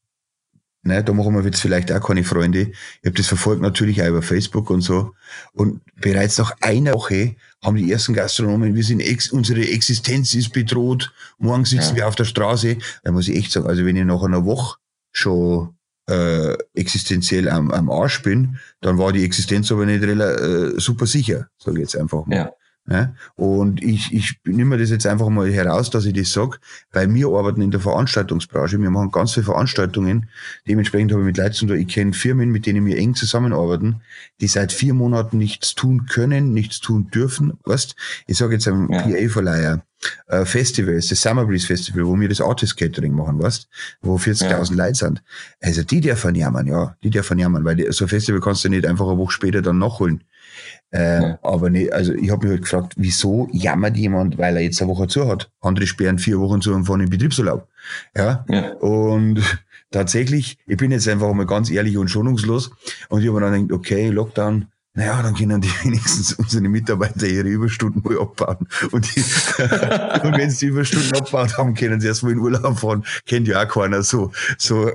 Ne, da machen wir jetzt vielleicht auch keine Freunde. Ich habe das verfolgt natürlich auch über Facebook und so. Und bereits nach einer Woche haben die ersten Gastronomen, wir sind ex, unsere Existenz ist bedroht, morgen sitzen ja. wir auf der Straße. Da muss ich echt sagen, also wenn ich nach einer Woche schon äh, existenziell am, am Arsch bin, dann war die Existenz aber nicht äh, super sicher, sage ich jetzt einfach mal. Ja. Ja, und ich, ich nehme mir das jetzt einfach mal heraus, dass ich das sage, weil wir arbeiten in der Veranstaltungsbranche, wir machen ganz viele Veranstaltungen, dementsprechend habe ich mit Leuten zu tun, ich kenne Firmen, mit denen wir eng zusammenarbeiten, die seit vier Monaten nichts tun können, nichts tun dürfen, weißt, ich sage jetzt einem ja. P A-Verleiher, äh, Festivals, das Summer Breeze Festival, wo wir das Artist Catering machen, weißt, wo vierzigtausend ja. Leute sind, also die dürfen jammern, ja, die dürfen jammern, weil die, so ein Festival kannst du nicht einfach eine Woche später dann nachholen. Äh, ja. Aber nicht, also ich habe mich halt gefragt, wieso jammert jemand, weil er jetzt eine Woche zu hat? Andere sperren vier Wochen zu und fahren in Betriebsurlaub. Ja? ja. Und tatsächlich, ich bin jetzt einfach mal ganz ehrlich und schonungslos und ich habe mir dann gedacht, okay, Lockdown, naja, dann können die wenigstens unsere Mitarbeiter ihre Überstunden mal abbauen. Und, die, und wenn sie die Überstunden abgebaut haben, können sie erstmal in Urlaub fahren. Kennt ja auch keiner so. so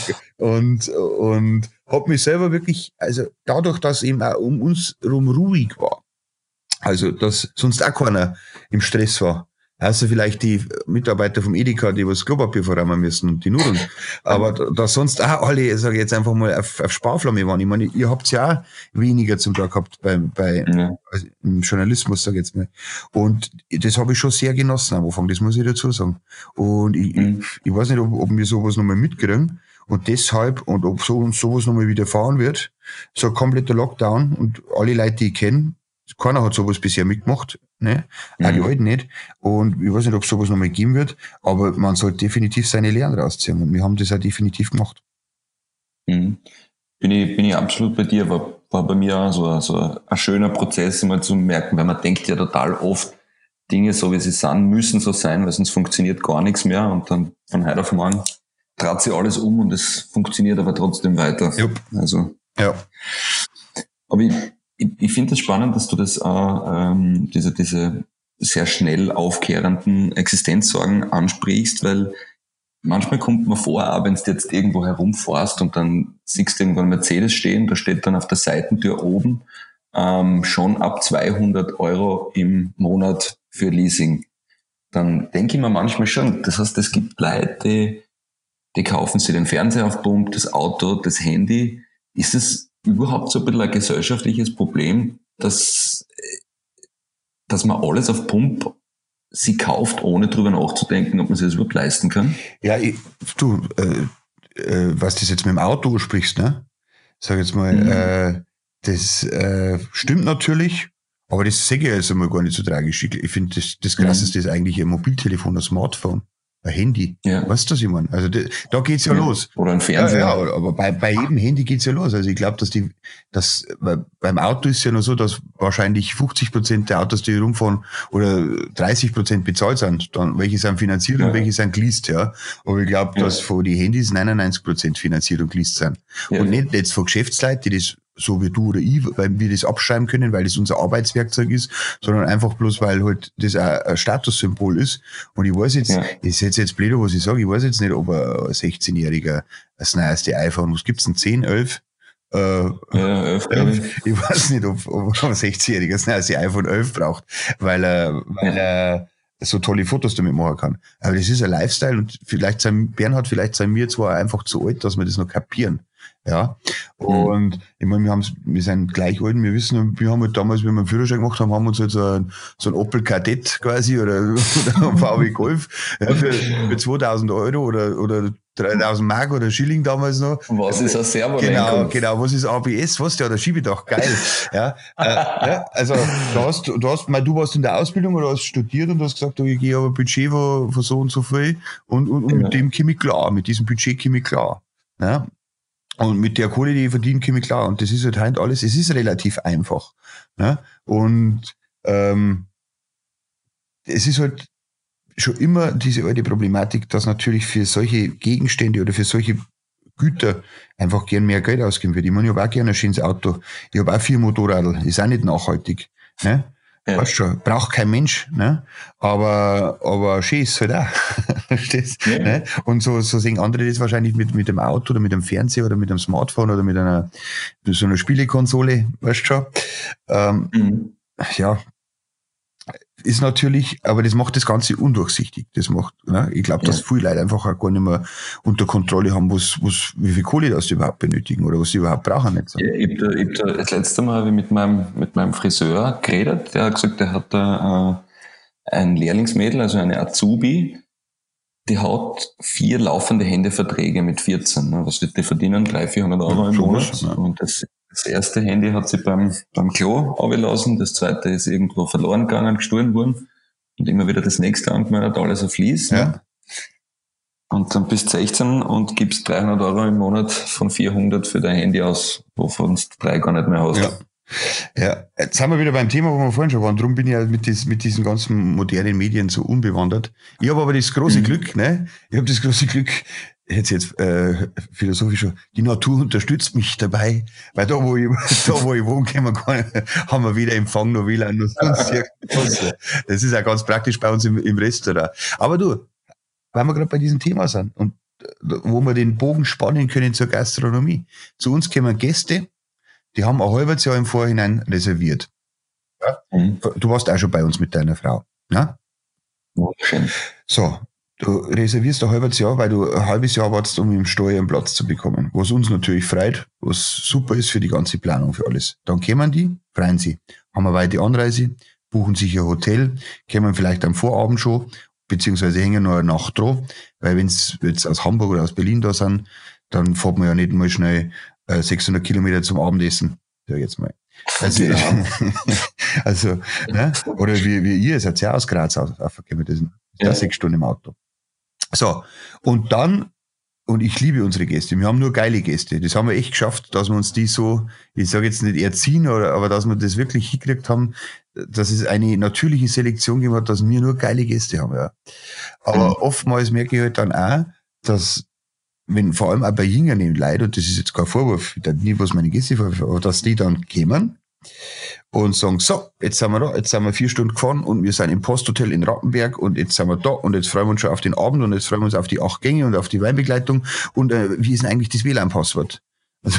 und, und hab mich selber wirklich, also dadurch, dass eben auch um uns rum ruhig war, also dass sonst auch keiner im Stress war, außer vielleicht die Mitarbeiter vom Edeka, die was Klopapier verräumen müssen und die Nudeln. Aber da, da sonst auch alle, sage ich jetzt einfach mal, auf, auf Sparflamme waren. Ich meine, ihr habt ja auch weniger zum Tag gehabt bei, bei ja. also im Journalismus, sage ich jetzt mal. Und das habe ich schon sehr genossen am Anfang, das muss ich dazu sagen. Und ich, mhm. ich, ich weiß nicht, ob, ob wir sowas nochmal mitkriegen. Und deshalb, und ob so uns sowas nochmal widerfahren wird, so ein kompletter Lockdown und alle Leute, die ich kenne, keiner hat sowas bisher mitgemacht, ne? Mhm. Auch die Alten nicht. Und ich weiß nicht, ob es sowas nochmal geben wird, aber man sollte definitiv seine Lehren rausziehen. Und wir haben das auch definitiv gemacht. Mhm. Bin ich, bin ich absolut bei dir. War, war bei mir auch so, so ein schöner Prozess, mal zu merken, weil man denkt ja total oft, Dinge so wie sie sind, müssen so sein, weil sonst funktioniert gar nichts mehr. Und dann von heute auf morgen dreht sich alles um und es funktioniert aber trotzdem weiter. Jupp. Also, ja. Aber ich, ich, ich finde es das spannend, dass du das, äh, ähm, diese, diese sehr schnell aufkehrenden Existenzsorgen ansprichst, weil manchmal kommt man vor, auch wenn du jetzt irgendwo herumfährst und dann siehst du irgendwann einen Mercedes stehen, da steht dann auf der Seitentür oben ähm, schon ab zweihundert Euro im Monat für Leasing. Dann denke ich mir manchmal schon, das heißt, es gibt Leute, die, die kaufen sich den Fernseher auf Pump, das Auto, das Handy. Ist es überhaupt so ein bisschen ein gesellschaftliches Problem, dass, dass man alles auf Pump sie kauft, ohne drüber nachzudenken, ob man sich das überhaupt leisten kann? Ja, ich, du, äh, äh, was du jetzt mit dem Auto sprichst, ne? Sag jetzt mal, mhm. äh, das äh, stimmt natürlich, aber das sehe ich jetzt einmal gar nicht so tragisch. Ich, ich finde, das, das Krasseste mhm. ist eigentlich ein Mobiltelefon, ein Smartphone, ein Handy. Ja. Weißt du, was ich meine? Also da, da geht's ja, ja los. Oder ein Fernseher. Ja, ja, aber bei, bei jedem Handy geht's ja los. Also ich glaube, dass die, dass beim Auto ist ja nur so, dass wahrscheinlich fünfzig Prozent der Autos, die rumfahren, oder dreißig Prozent bezahlt sind. Dann welche sind finanziert ja. und welche sind geleast, ja. Aber ich glaube, ja. dass von die Handys neunundneunzig Prozent finanziert und geleast sind. Ja. Und nicht jetzt von Geschäftsleuten, die das so wie du oder ich, weil wir das abschreiben können, weil das unser Arbeitswerkzeug ist, sondern einfach bloß, weil halt das ein Statussymbol ist. Und ich weiß jetzt, ja. ich setze jetzt blöd, was ich sage, ich weiß jetzt nicht, ob ein sechzehnjähriger das neueste iPhone, was gibt's denn, zehn, elf? Äh, ja, elf, elf. Ich weiß nicht, ob, ob ein sechzehnjähriger das neueste iPhone elf braucht, weil er, weil er so tolle Fotos damit machen kann. Aber das ist ein Lifestyle und vielleicht sind, Bernhard, vielleicht sind wir zwar einfach zu alt, dass wir das noch kapieren. Ja, und mhm. ich meine, wir haben wir sind gleich alt, wir wissen, wir haben halt damals, wenn wir einen Führerschein gemacht haben, haben wir uns halt so ein, so ein Opel Kadett quasi oder, oder ein V W Golf ja, für, für zweitausend Euro oder, oder dreitausend Mark oder Schilling damals noch. Was ist ein Servolenkung? Genau, genau, was ist A B S, was der, der Schiebedach, geil. ja, äh, ja, also du hast, du hast, mal, du warst in der Ausbildung oder hast studiert und hast gesagt, ich gehe aber ein Budget von, von so und so viel und, und, und genau. mit dem komme ich klar, mit diesem Budget komme ich klar. Ja. Und mit der Kohle, die ich verdiene, komme ich klar. Und das ist halt halt alles, es ist relativ einfach. Ne? Und ähm, es ist halt schon immer diese alte Problematik, dass natürlich für solche Gegenstände oder für solche Güter einfach gern mehr Geld ausgeben wird. Ich meine, ich habe auch gerne ein schönes Auto. Ich habe auch vier Motorradl. Ist auch nicht nachhaltig. Ne? Ja. Weißt schon, braucht kein Mensch, ne? Aber, aber schön ist halt auch. Verstehst? Ja. Ne? Und so, so sehen andere das wahrscheinlich mit, mit dem Auto oder mit dem Fernseher oder mit einem Smartphone oder mit einer, mit so einer Spielekonsole, weißt schon. Ähm, mhm. Ja. Ist natürlich, aber das macht das Ganze undurchsichtig. Das macht, ne? Ich glaube, dass ja. viele Leute einfach auch gar nicht mehr unter Kontrolle haben, was, was, wie viel Kohle das die überhaupt benötigen oder was sie überhaupt brauchen. Nicht so. Ja, ich hab da, ich hab da, das letzte Mal habe ich mit meinem, mit meinem Friseur geredet, der hat gesagt, der hat da äh, ein Lehrlingsmädel, also eine Azubi, die hat vier laufende Händeverträge mit vierzehn. Ne? Was wird die verdienen? dreihundert, vierhundert Euro im Monat. Ja. Und das Das erste Handy hat sie beim, beim Klo abgelassen, das zweite ist irgendwo verloren gegangen, gestohlen worden und immer wieder das nächste angemeldet, alles auf Lease. Ja. Ne? Und dann bist du sechzehn und gibst dreihundert Euro im Monat von vierhundert für dein Handy aus, wovon du drei gar nicht mehr hast. Ja. Ja, jetzt sind wir wieder beim Thema, wo wir vorhin schon waren. Darum bin ich ja mit, dies, mit diesen ganzen modernen Medien so unbewandert. Ich habe aber das große mhm. Glück, ne? Ich habe das große Glück, jetzt jetzt äh, philosophisch schon, die Natur unterstützt mich dabei, weil da, wo ich, da, wo ich wohne, kann man gar nicht, haben wir weder Empfang noch W L A N noch sonst irgendwas. Das ist auch ganz praktisch bei uns im, im Restaurant. Aber du, weil wir gerade bei diesem Thema sind und wo wir den Bogen spannen können zur Gastronomie. Zu uns kommen Gäste, die haben ein halbes Jahr im Vorhinein reserviert. Ja? Mhm. Du warst auch schon bei uns mit deiner Frau. Ja? Okay. So, du reservierst ein halbes Jahr, weil du ein halbes Jahr wartest, um im Steuer einen Platz zu bekommen. Was uns natürlich freut, was super ist für die ganze Planung, für alles. Dann kommen die, freuen sie, haben eine weite Anreise, buchen sich ein Hotel, kommen vielleicht am Vorabend schon, beziehungsweise hängen noch eine Nacht dran, weil wenn sie jetzt aus Hamburg oder aus Berlin da sind, dann fährt man ja nicht mal schnell äh, sechshundert Kilometer zum Abendessen. Ja, jetzt mal. Also, ja. also ne? Oder wie, wie ihr, seid ja aus Graz aufgekommen, das sind ja. sechs Stunden im Auto. So, und dann, und ich liebe unsere Gäste, wir haben nur geile Gäste, das haben wir echt geschafft, dass wir uns die so, ich sage jetzt nicht erziehen, oder, aber dass wir das wirklich hingekriegt haben, dass es eine natürliche Selektion gegeben hat, dass wir nur geile Gäste haben. Ja. Aber mhm. oftmals merke ich halt dann auch, dass, wenn vor allem auch bei jüngeren Leuten, und das ist jetzt kein Vorwurf, ich nie, was meine Gäste vorwürfen, aber dass die dann kommen und sagen, so, jetzt sind wir da, jetzt sind wir vier Stunden gefahren und wir sind im Posthotel in Rappenberg und jetzt sind wir da und jetzt freuen wir uns schon auf den Abend und jetzt freuen wir uns auf die acht Gänge und auf die Weinbegleitung und äh, wie ist denn eigentlich das W L A N-Passwort? Und,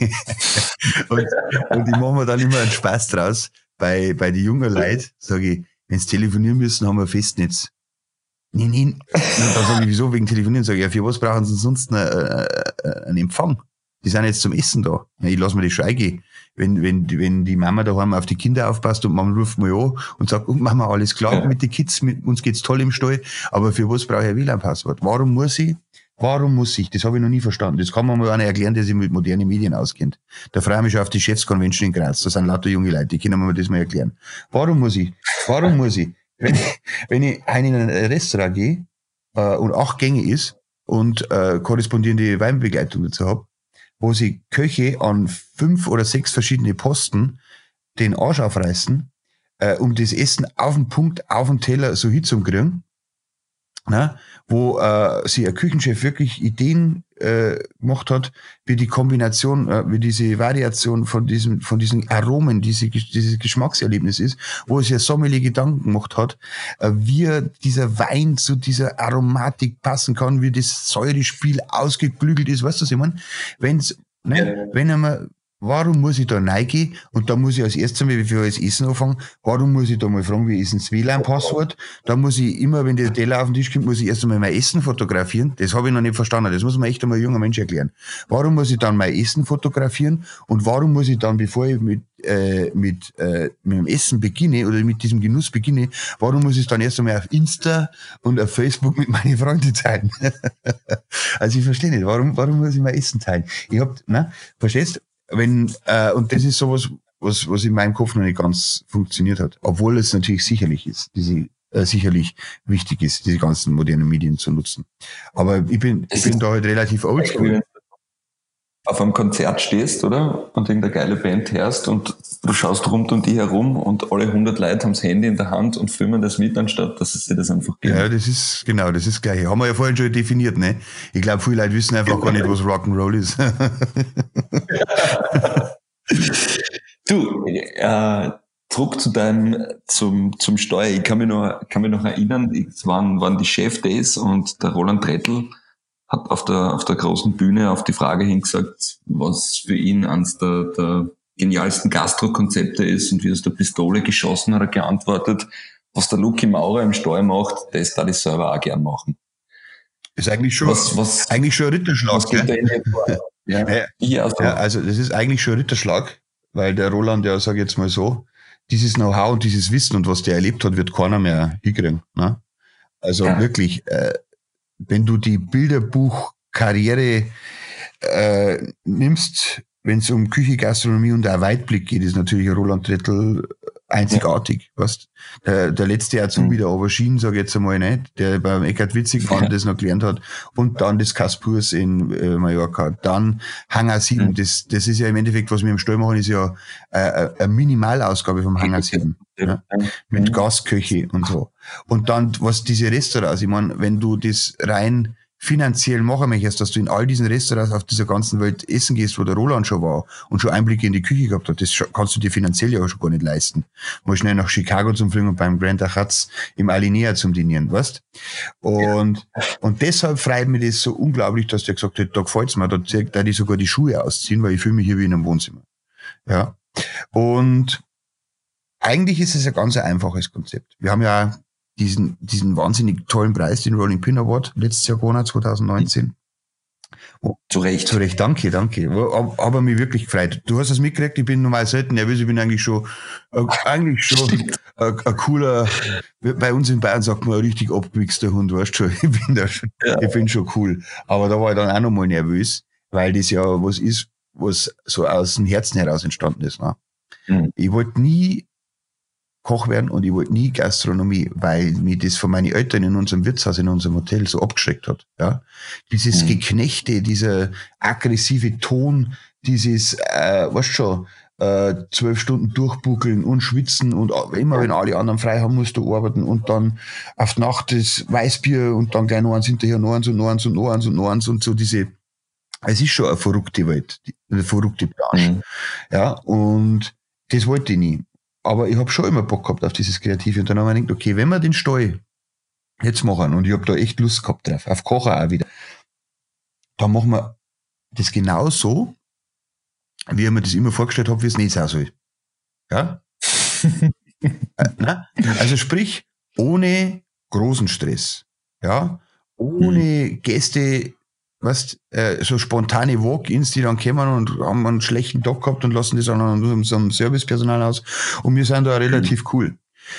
und, und ich mache mir dann immer einen Spaß draus. Bei, bei den jungen Leuten sage ich, wenn sie telefonieren müssen, haben wir ein Festnetz. Nein, nein. Und dann sage ich, wieso wegen Telefonieren? Sage ich, ja, für was brauchen sie sonst einen, äh, einen Empfang? Die sind jetzt zum Essen da. Ja, ich lasse mir das schon eingehen. Wenn, wenn, wenn die Mama daheim auf die Kinder aufpasst und Mama ruft mir an und sagt, und Mama, alles klar ja. mit den Kids, mit uns geht's toll im Stall, aber für was brauche ich ein W L A N-Passwort? Warum muss ich, warum muss ich? Das habe ich noch nie verstanden. Das kann man mal einer erklären, der sich mit modernen Medien auskennt. Da freue ich mich schon auf die Chefs-Convention in Graz. Da sind lauter junge Leute, die können mir das mal erklären. Warum muss ich? Warum muss ich? Wenn ich, wenn ich in ein Restaurant gehe äh, und acht Gänge ist und äh, korrespondierende Weinbegleitung dazu habe, wo sie Köche an fünf oder sechs verschiedene Posten den Arsch aufreißen, äh, um das Essen auf den Punkt, auf den Teller so hinzukriegen, na, wo äh, sie ein Küchenchef wirklich Ideen äh, gemacht hat, wie die Kombination, äh, wie diese Variation von diesem, von diesen Aromen, diese, dieses Geschmackserlebnis ist, wo es ja Sommelier Gedanken gemacht hat, äh, wie dieser Wein zu dieser Aromatik passen kann, wie das Säurespiel ausgeklügelt ist, weißt du, was ich meine? Wenn's, ne, wenn einmal, warum muss ich da reingehen? Und da muss ich als erstes mal, bevor ich das Essen anfange, warum muss ich da mal fragen, wie ist denn das W L A N-Passwort? Da muss ich immer, wenn der Teller auf den Tisch kommt, muss ich erst einmal mein Essen fotografieren. Das habe ich noch nicht verstanden. Das muss man echt einmal ein junger Mensch erklären. Warum muss ich dann mein Essen fotografieren? Und warum muss ich dann, bevor ich mit, äh, mit, äh, mit dem Essen beginne oder mit diesem Genuss beginne, warum muss ich es dann erst einmal auf Insta und auf Facebook mit meinen Freunden teilen? Also ich verstehe nicht, warum, warum muss ich mein Essen teilen? Ich hab, na, verstehst? Wenn, äh, und das ist sowas, was, was in meinem Kopf noch nicht ganz funktioniert hat. Obwohl es natürlich sicherlich ist, diese, äh, sicherlich wichtig ist, diese ganzen modernen Medien zu nutzen. Aber ich bin, ich bin da halt relativ oldschool. Auf einem Konzert stehst, oder? Und irgendeine geile Band hörst und du schaust rund um die herum und alle hundert Leute haben das Handy in der Hand und filmen das mit, anstatt dass es dir das einfach gibt. Ja, das ist, genau, das ist das Gleiche. Haben wir ja vorhin schon definiert, ne? Ich glaube, viele Leute wissen einfach gar nicht, was Rock'n'Roll ist. Du, äh, zurück zu deinem, zum, zum Steuer. Ich kann mich noch, kann mich noch erinnern, es waren, waren die Chef-Days und der Roland Trettl hat auf der, auf der großen Bühne auf die Frage hingesagt, was für ihn eines der, der genialsten Gastro-Konzepte ist und wie aus der Pistole geschossen hat er geantwortet, was der Luki Maurer im Steuer macht, das darf ich selber auch gern machen. Ist eigentlich schon, was, was, eigentlich schon ein Ritterschlag. Was geht da in dir vor? Ja, ja, ja, also. ja, also das ist eigentlich schon ein Ritterschlag, weil der Roland, ja, sag ich jetzt mal so, dieses Know-how und dieses Wissen und was der erlebt hat, wird keiner mehr hinkriegen. Ne? Also ja. wirklich, äh, wenn du die Bilderbuch-Karriere äh, nimmst, wenn es um Küche, Gastronomie und auch Weitblick geht, ist natürlich Roland Trettl einzigartig. Ja. Weißt? Der, der letzte Azubi, mhm. der Aubergine, sage ich jetzt einmal nicht, der beim Eckhard Witzig ja. das noch gelernt hat, und dann das Caspurs in äh, Mallorca, dann Hangar sieben, mhm. das, das ist ja im Endeffekt, was wir im Stall machen, ist ja äh, eine Minimalausgabe vom Hangar sieben. Ja. Ja? Mit mhm. Gasköche und so. Und dann, was diese Restaurants, ich meine, wenn du das rein finanziell machen möchtest, dass du in all diesen Restaurants auf dieser ganzen Welt essen gehst, wo der Roland schon war und schon Einblicke in die Küche gehabt hat, das kannst du dir finanziell ja auch schon gar nicht leisten. Mal schnell nach Chicago zum Fliegen und beim Grand Achatz im Alinea zum Dinieren, weißt? Und, ja. und deshalb freut mich das so unglaublich, dass der gesagt hat, da gefällt's mir, da darf ich sogar die Schuhe ausziehen, weil ich fühle mich hier wie in einem Wohnzimmer. Ja. Und eigentlich ist es ein ganz einfaches Konzept. Wir haben ja diesen, diesen wahnsinnig tollen Preis, den Rolling Pin Award, letztes Jahr gewonnen, zwanzig neunzehn. Oh, zu Recht. Zu Recht, danke, danke. Aber mich wirklich gefreut. Du hast es mitgekriegt, ich bin normal selten nervös, ich bin eigentlich schon, äh, eigentlich schon ein cooler, bei uns in Bayern sagt man ein richtig abgewichster Hund, weißt du schon, ich bin da schon, ja. ich bin schon cool. Aber da war ich dann auch nochmal nervös, weil das ja was ist, was so aus dem Herzen heraus entstanden ist. Ne? Mhm. Ich wollte nie Koch werden und ich wollte nie Gastronomie, weil mich das von meinen Eltern in unserem Wirtshaus, in unserem Hotel so abgeschreckt hat. Ja, dieses mhm. Geknechte, dieser aggressive Ton, dieses, äh, weißt schon, äh, zwölf Stunden durchbuckeln und schwitzen und immer, wenn alle anderen frei haben, musst du arbeiten und dann auf die Nacht das Weißbier und dann gleich noch eins hinterher, noch eins und noch eins und noch eins und noch eins und so diese, es ist schon eine verrückte Welt, eine verrückte Branche. Mhm. Ja, und das wollte ich nie. Aber ich habe schon immer Bock gehabt auf dieses Kreative. Und dann haben wir gedacht, okay, wenn wir den Stall jetzt machen, und ich habe da echt Lust gehabt drauf, auf Kocher auch wieder, dann machen wir das genau so, wie ich mir das immer vorgestellt habe, wie es nicht sein soll. Ja? äh, na? Also sprich, ohne großen Stress. Ja? Ohne mhm. Gäste, weißt, äh, so spontane Walk-ins, die dann kommen und haben einen schlechten Tag gehabt und lassen das an unserem Servicepersonal aus. Und wir sind da relativ mhm. cool.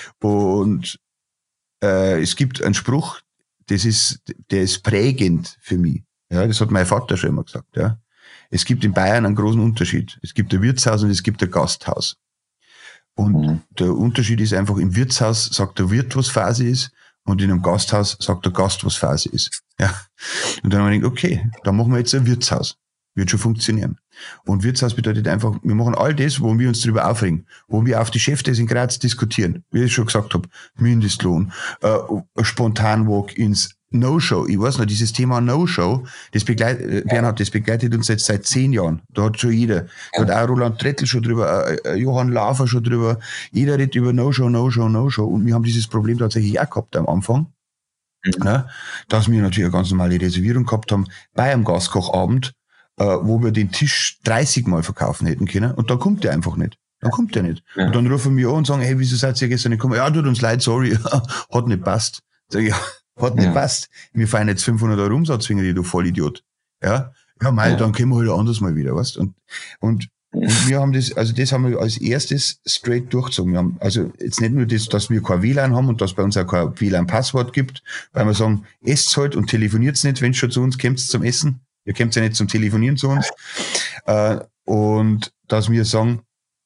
Und äh, es gibt einen Spruch, das ist, der ist prägend für mich. Ja, das hat mein Vater schon immer gesagt. Ja. Es gibt in Bayern einen großen Unterschied. Es gibt ein Wirtshaus und es gibt ein Gasthaus. Und mhm. der Unterschied ist einfach, im Wirtshaus sagt der Wirt, was Phase ist, und in einem Gasthaus sagt der Gast, was Phase ist. Ja. Und dann haben wir gedacht, okay, dann machen wir jetzt ein Wirtshaus. Wird schon funktionieren. Und Wirtshaus bedeutet einfach, wir machen all das, wo wir uns drüber aufregen, wo wir auf die Chefs in Graz diskutieren, wie ich schon gesagt habe, Mindestlohn, äh, spontan Walk-ins, No-Show. Ich weiß noch, dieses Thema No-Show, das begleitet, Bernhard, das begleitet uns jetzt seit zehn Jahren. Da hat schon jeder, da hat auch Roland Trettl schon drüber, äh, Johann Lafer schon drüber, jeder redet über No-Show, No-Show, No-Show. Und wir haben dieses Problem tatsächlich auch gehabt am Anfang, mhm. ne, dass wir natürlich eine ganz normale Reservierung gehabt haben bei einem Gastkochabend, äh, wo wir den Tisch dreißig Mal verkaufen hätten können. Und dann kommt der einfach nicht. Dann kommt der nicht. Ja. Und dann rufen wir an und sagen, hey, wieso seid ihr gestern nicht gekommen? Ja, tut uns leid, sorry, hat nicht passt. Sag ich, ja, hat nicht ja. passt. Wir fahren jetzt fünfhundert Euro Umsatz wegen dir, du Vollidiot. Ja, ja, mei, ja. dann können wir halt anders mal wieder, weißt? Und, und, und wir haben das, also das haben wir als erstes straight durchgezogen. Wir haben, also jetzt nicht nur das, dass wir kein W L A N haben und dass bei uns auch kein W L A N-Passwort gibt, weil wir sagen, esst halt und telefoniert nicht, wenn ihr schon zu uns kommt zum Essen. Ihr kommt ja nicht zum Telefonieren zu uns. Äh, und dass wir sagen,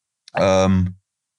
ähm,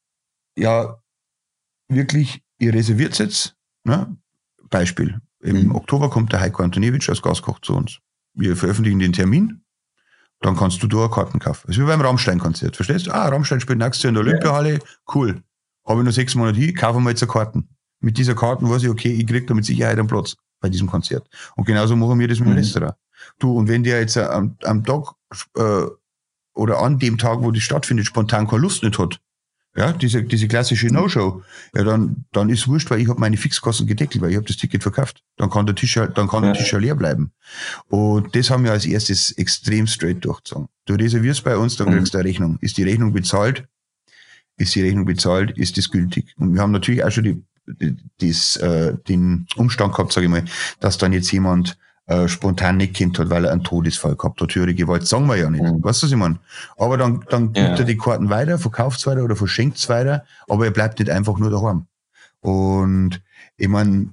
ja, wirklich, ihr reserviert jetzt, ne? Beispiel. Im mhm. Oktober kommt der Heiko Antoniewicz als Gastkoch zu uns. Wir veröffentlichen den Termin, dann kannst du da Karten kaufen. Das ist wie beim Rammstein-Konzert, verstehst du? Ah, Rammstein spielt nächstes Jahr in der Olympiahalle, ja. cool. Habe ich noch sechs Monate hin, kaufen wir jetzt eine Karten. Mit dieser Karten weiß ich, okay, ich krieg da mit Sicherheit einen Platz bei diesem Konzert. Und genauso machen wir das mit dem mhm. Restaurant. Du, und wenn der jetzt am, am Tag äh, oder an dem Tag, wo das stattfindet, spontan keine Lust nicht hat, ja, diese diese klassische No-Show, ja, dann dann ist wurscht, weil ich habe meine Fixkosten gedeckelt, weil ich habe das Ticket verkauft. Dann kann der Tisch ja, dann kann ja. der Tisch ja leer bleiben. Und das haben wir als erstes extrem straight durchgezogen. Du reservierst bei uns, dann kriegst du eine Rechnung. Ist die Rechnung bezahlt? Ist die Rechnung bezahlt? Ist das gültig? Und wir haben natürlich auch schon die, die das, äh, den Umstand gehabt, sage ich mal, dass dann jetzt jemand Äh, spontan nicht kennt hat, weil er einen Todesfall gehabt hat. Höhere Gewalt sagen wir ja nicht. Mhm. Weißt du, was ich meine? Aber dann, dann gibt ja. er die Karten weiter, verkauft es weiter oder verschenkt es weiter, aber er bleibt nicht einfach nur daheim. Und ich meine,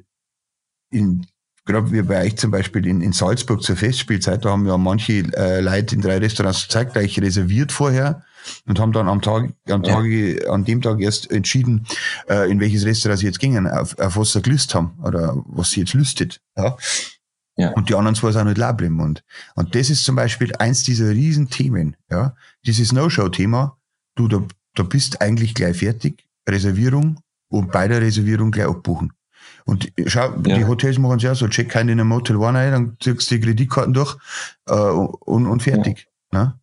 gerade wie bei euch zum Beispiel in, in Salzburg zur Festspielzeit, da haben ja manche äh, Leute in drei Restaurants zeitgleich reserviert vorher und haben dann am Tag, am ja. Tage, an dem Tag erst entschieden, äh, in welches Restaurant sie jetzt gingen, auf, auf was sie gelüst haben oder was sie jetzt lüstet. Ja. Ja. Und die anderen zwei sind nicht leer bleiben. Und, und das ist zum Beispiel eins dieser riesen Themen, ja. Dieses No-Show-Thema, du, da, da bist eigentlich gleich fertig, Reservierung und bei der Reservierung gleich abbuchen. Und schau, ja. die Hotels machen es ja so, check keinen in einem Motel One ein, dann ziehst du die Kreditkarten durch, äh, und, und fertig, ja. Ne?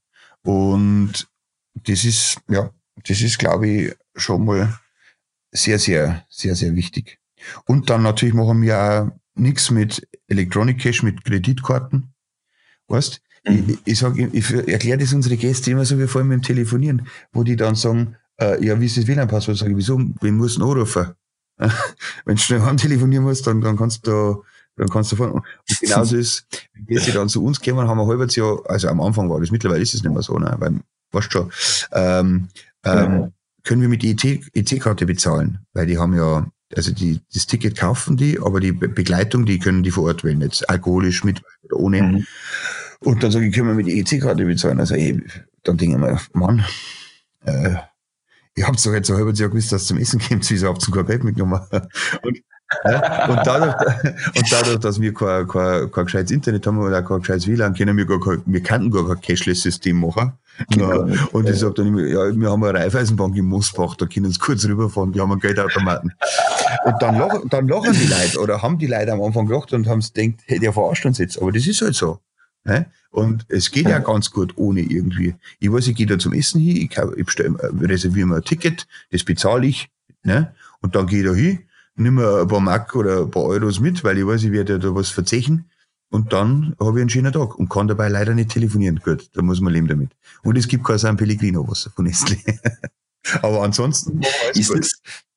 Und das ist, ja, das ist, glaube ich, schon mal sehr, sehr, sehr, sehr wichtig. Und dann natürlich machen wir auch nichts mit Electronic Cash, mit Kreditkarten. Weißt, mhm. ich, ich sag, ich, ich erkläre das unsere Gäste immer so wie vorhin mit dem Telefonieren, wo die dann sagen, äh, ja, wie ist das W L A N-Passwort? Sag ich, wieso? Wen musst du anrufen? Wenn du schnell heim telefonieren musst, dann, dann kannst du, dann kannst du fahren. Und genauso ist, wenn Gäste dann zu uns kommen, haben wir ein halbes Jahr, also am Anfang war das, mittlerweile ist es nicht mehr so, ne, weil, weißt schon, ähm, ähm, mhm. können wir mit E C-Karte bezahlen, weil die haben ja, also die, das Ticket kaufen die, aber die Be- Begleitung, die können die vor Ort wählen, jetzt alkoholisch, mit oder ohne. Mhm. Und dann sage ich, können wir mit der E C-Karte bezahlen? Also ey, dann denke ich mir, Mann, äh, ihr habt doch jetzt ein halbes Jahr gewusst, dass zum Essen kommt, wieso habt ihr kein Geld mitgenommen? Und, ja, und, dadurch, und dadurch, dass wir kein, kein, kein gescheites Internet haben oder kein gescheites W L A N, können wir gar kein, wir kannten gar kein Cashless-System machen. Na, und ich sage dann immer, ja, wir haben eine Raiffeisenbank in Mosbach, da können sie kurz rüberfahren, die haben einen Geldautomaten. Und dann lachen, dann lachen die Leute, oder haben die Leute am Anfang gelacht und haben es gedacht, hey, der verarscht uns jetzt. Aber das ist halt so. Ne? Und es geht ja ganz gut ohne irgendwie. Ich weiß, ich gehe da zum Essen hin, ich, ich bestell, reserviere mir ein Ticket, das bezahle ich, ne? Und dann gehe ich da hin, nimm mir ein paar Mark oder ein paar Euros mit, weil ich weiß, ich werde ja da was verzechen. und dann habe ich einen schönen Tag und kann dabei leider nicht telefonieren. Gut, da muss man leben damit. Und es gibt kein San Pellegrino Wasser von Nestlé. Aber ansonsten ist es,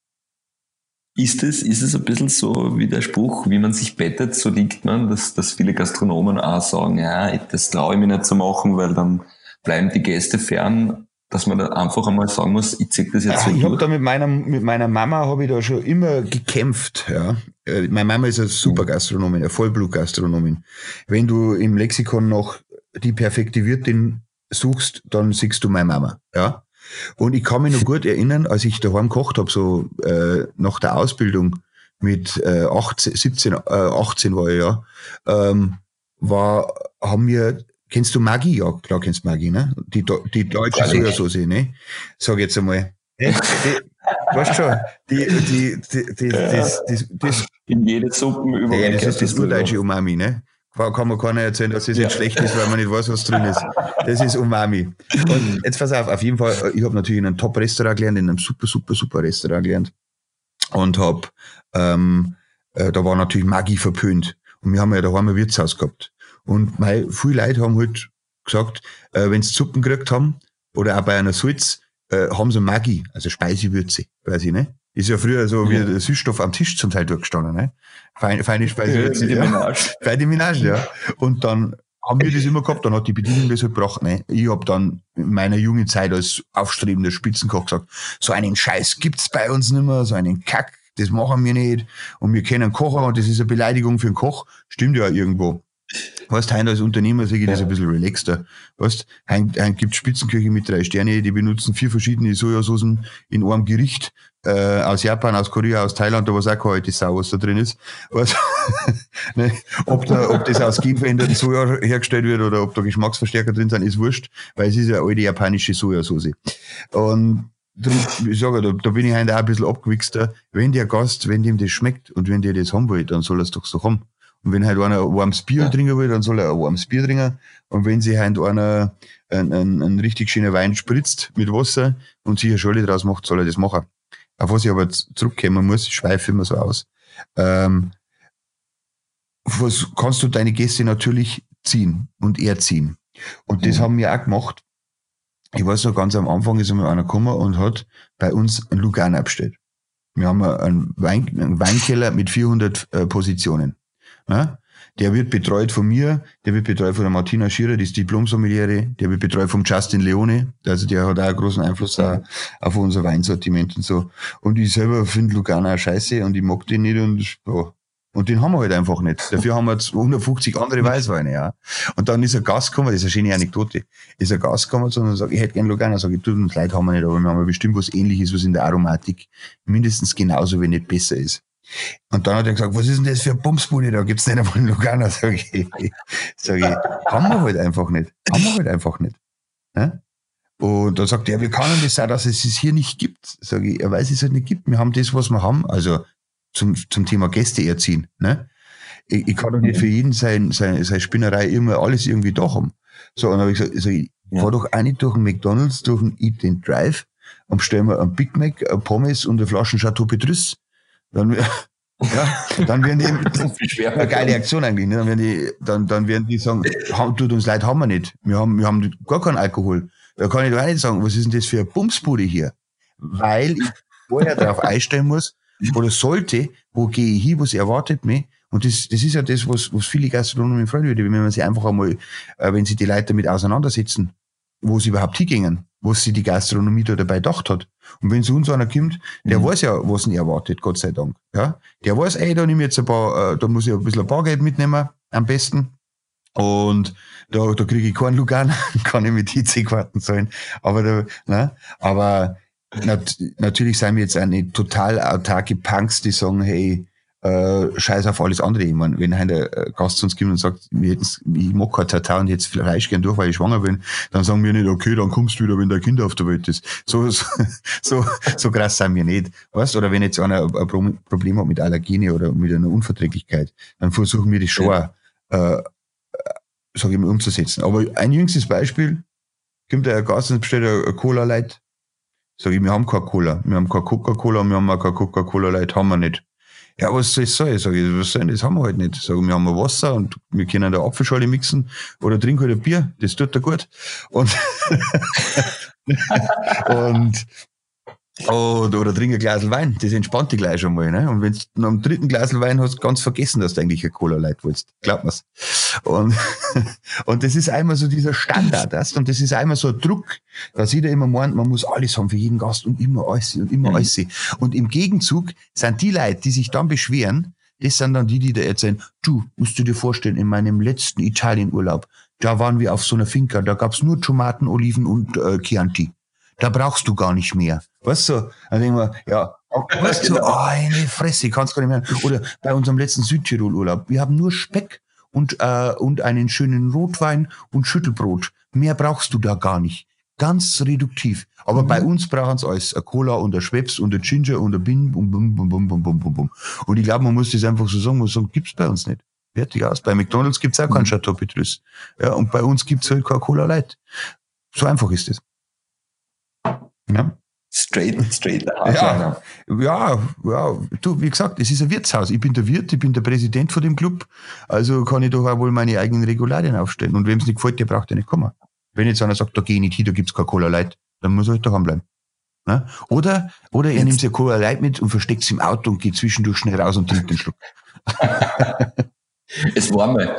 ist es, ist es ein bisschen so wie der Spruch, wie man sich bettet, so liegt man, dass, dass viele Gastronomen auch sagen, ja, das traue ich mir nicht zu machen, weil dann bleiben die Gäste fern, dass man da einfach einmal sagen muss, ich zieh das jetzt so Ich durch. habe da mit meiner, mit meiner Mama habe ich da schon immer gekämpft. Ja. Meine Mama ist eine super Gastronomin, eine Vollblutgastronomin. Wenn du im Lexikon noch die perfekte Wirtin suchst, dann siehst du meine Mama. Ja. Und ich kann mich noch gut erinnern, als ich daheim gekocht habe, so äh, nach der Ausbildung mit äh, achtzehn, siebzehn, äh, achtzehn war ich ja, ähm, war, haben wir, kennst du Maggi? Ja, klar kennst du Maggi, ne? Die, die deutsche Sojasauce, ne? Sag jetzt einmal. Ne? Die, weißt schon, die, die, die, die, das, das, das, in jede Suppen über. ja, das ist das urdeutsche Umami, ne? Kann mir keiner erzählen, dass das jetzt ja. schlecht ist, weil man nicht weiß, was drin ist. Das ist Umami. Und jetzt pass auf, auf jeden Fall, ich habe natürlich in einem Top-Restaurant gelernt, in einem super, super, super Restaurant gelernt. Und hab, ähm, äh, da war natürlich Maggi verpönt. Und wir haben ja daheim ein Wirtshaus gehabt. Und mei, viele Leute haben halt gesagt, äh, wenn sie Suppen gekriegt haben, oder auch bei einer Salz, äh, haben sie Maggi, also Speisewürze, weiß ich, ne? Ist ja früher so wie ja. der Süßstoff am Tisch zum Teil durchgestanden, ne? Feine, feine Speisewürze. Ja, ja. Feine Menage, ja. Und dann haben wir das immer gehabt, dann hat die Bedienung das halt gebracht, ne? Ich hab dann in meiner jungen Zeit als aufstrebender Spitzenkoch gesagt, so einen Scheiß gibt's bei uns nicht mehr, so einen Kack, das machen wir nicht. Und wir kennen Kocher und das ist eine Beleidigung für einen Koch. Stimmt ja irgendwo. Weißt, heute als Unternehmer sehe ich das ein bisschen relaxter. Weißt, heute, heute gibt Spitzenküche mit drei Sterne, die benutzen vier verschiedene Sojasoßen in einem Gericht, äh, aus Japan, aus Korea, aus Thailand, da was auch keine alte Sau, was da drin ist. Weißt, ne? ob, da, ob das aus genverändertem Soja hergestellt wird oder ob da Geschmacksverstärker drin sind, ist wurscht, weil es ist ja alte japanische Sojasauce. Und drum, ich sage, da, da bin ich heute auch ein bisschen abgewichster. Wenn der Gast, wenn dem das schmeckt und wenn der das haben will, dann soll er es doch so haben. Und wenn halt einer ein warmes Bier ja. trinken will, dann soll er ein warmes Bier trinken. Und wenn sich halt einer einen, einen, einen richtig schönen Wein spritzt mit Wasser und sich eine Schale draus macht, soll er das machen. Auf was ich aber zurückkommen muss, ich schweife immer so aus. Ähm, was kannst du deine Gäste natürlich ziehen und erziehen. Und das mhm. haben wir auch gemacht. Ich weiß noch, ganz am Anfang ist einmal einer gekommen und hat bei uns einen Lugano abgestellt. Wir haben einen, Wein, einen Weinkeller mit vierhundert äh, Positionen. Ja, der wird betreut von mir, der wird betreut von der Martina Schierer, die ist Diplom-Sommeliere, der wird betreut vom Justin Leone, also der hat auch einen großen Einfluss auch auf unser Weinsortiment und so. Und ich selber finde Lugano auch scheiße und ich mag den nicht und ja. Und den haben wir halt einfach nicht. Dafür haben wir hundertfünfzig andere Weißweine, ja. Und dann ist ein Gast gekommen, das ist eine schöne Anekdote, ist ein Gast gekommen und sagt, ich hätte gerne Lugano, sag ich, tut uns leid, haben wir nicht, aber wir haben bestimmt was Ähnliches, was in der Aromatik mindestens genauso, wenn nicht besser ist. Und dann hat er gesagt, was ist denn das für ein Bumsbude, da gibt's nicht einmal einen Lugano, sag ich. Sag ich, haben wir halt einfach nicht. Haben wir halt einfach nicht. Ja? Und dann sagt er, wie kann denn das sein, dass es es hier nicht gibt? Sag ich, ja, weil es es halt nicht gibt. Wir haben das, was wir haben, also zum, zum Thema Gäste erziehen. Ne? Ich, ich kann doch nicht für jeden sein, sein, seine Spinnerei immer alles irgendwie da haben. So, und dann habe ich gesagt, sag ich, ja. fahr doch auch nicht durch einen McDonalds, durch einen Eat and Drive und bestell mir einen Big Mac, ein Pommes und eine Flasche Chateau Petrus. Dann, ja, dann werden die, eine geile Aktion eigentlich, ne? Dann werden die, dann, dann werden die sagen, tut uns leid, haben wir nicht. Wir haben, wir haben gar keinen Alkohol. Da kann ich doch auch nicht sagen, was ist denn das für eine Bumsbude hier? Weil ich vorher darauf einstellen muss, oder sollte, wo gehe ich hin, was erwartet mich. Und das, das ist ja das, was, was viele Gastronomen freuen würde, wenn man sich einfach einmal, äh, wenn sich die Leute damit auseinandersetzen, wo sie überhaupt hingehen, was sich die Gastronomie da dabei gedacht hat. Und wenn zu uns einer kommt, der mhm. weiß ja, was ihn erwartet, Gott sei Dank. Ja, der weiß, ey, da nehme ich jetzt ein paar, äh, da muss ich ein bisschen Bargeld mitnehmen, am besten. Und da, da kriege ich keinen Lugano, kann ich mit I C-Karten zahlen. Aber da, ne, aber nat, natürlich sind wir jetzt eine total autarke Punks, die sagen, hey, äh, scheiß auf alles andere. Ich meine, wenn ein Gast zu uns kommt und sagt, wir hätten's, ich mag kein Tatar und jetzt Fleisch gern durch, weil ich schwanger bin, dann sagen wir nicht, okay, dann kommst du wieder, wenn dein Kind auf der Welt ist. So, so, so, so krass sind wir nicht. Weißt? Oder wenn jetzt einer ein Problem hat mit Allergene oder mit einer Unverträglichkeit, dann versuchen wir das schon, ja. äh, sag ich mal, umzusetzen. Aber ein jüngstes Beispiel, kommt der Gast und bestellt eine Cola Light. Sag ich, wir haben keine Cola. Wir haben keine Coca-Cola und wir haben auch keine Coca-Cola Light, haben wir nicht. Ja, was soll ich sagen? Sag ich, was soll denn das? Haben wir halt nicht. Sag ich, wir haben ein Wasser und wir können da Apfelschale mixen oder trinken halt ein Bier, das tut da gut. Und, und, oder, oder trink ein Glas Wein, das entspannt dich gleich schon mal. Ne? Und wenn du nach dem dritten Glas Wein hast, ganz vergessen, dass du eigentlich eine Cola Light wolltest. Glaub mir's. Und, und das ist einmal so dieser Standard. Weißt? Und das ist einmal so ein Druck, dass jeder immer meint, man muss alles haben für jeden Gast und immer alles und immer Mhm. alles. Und im Gegenzug sind die Leute, die sich dann beschweren, das sind dann die, die da erzählen, du, musst du dir vorstellen, in meinem letzten Italienurlaub, da waren wir auf so einer Finca, da gab's nur Tomaten, Oliven und äh, Chianti. Da brauchst du gar nicht mehr. Weißt du? Dann denken wir, ja, weißt du, oh, eine Fresse, ich kann's gar nicht mehr. Oder bei unserem letzten Südtirol-Urlaub, wir haben nur Speck und, äh, und einen schönen Rotwein und Schüttelbrot. Mehr brauchst du da gar nicht. Ganz reduktiv. Aber Mhm. bei uns brauchen sie alles. Eine Cola und ein Schweppes und ein Ginger und ein Bin, bum, bum, bum, bum, bum, bum, bum, bum. Und ich glaube, man muss das einfach so sagen, man sagen, gibt's bei uns nicht. Fertig aus. Bei McDonalds gibt's auch keinen Mhm. Chateau Petrus. Ja, und bei uns gibt's halt keine Cola Light. So einfach ist es. Ja. Straight, straight Ja, Hardliner. ja, ja, du, wie gesagt, es ist ein Wirtshaus. Ich bin der Wirt, ich bin der Präsident von dem Club, also kann ich doch auch wohl meine eigenen Regularien aufstellen. Und wem es nicht gefällt, der braucht ja nicht kommen. Wenn jetzt einer sagt, da geh ich nicht hin, da gibt's keine Cola Light, dann muss er halt daheim bleiben. Ne? Oder, oder er Jetzt- nimmt sich Cola Light mit und versteckt es im Auto und geht zwischendurch schnell raus und trinkt den Schluck. Es war mal.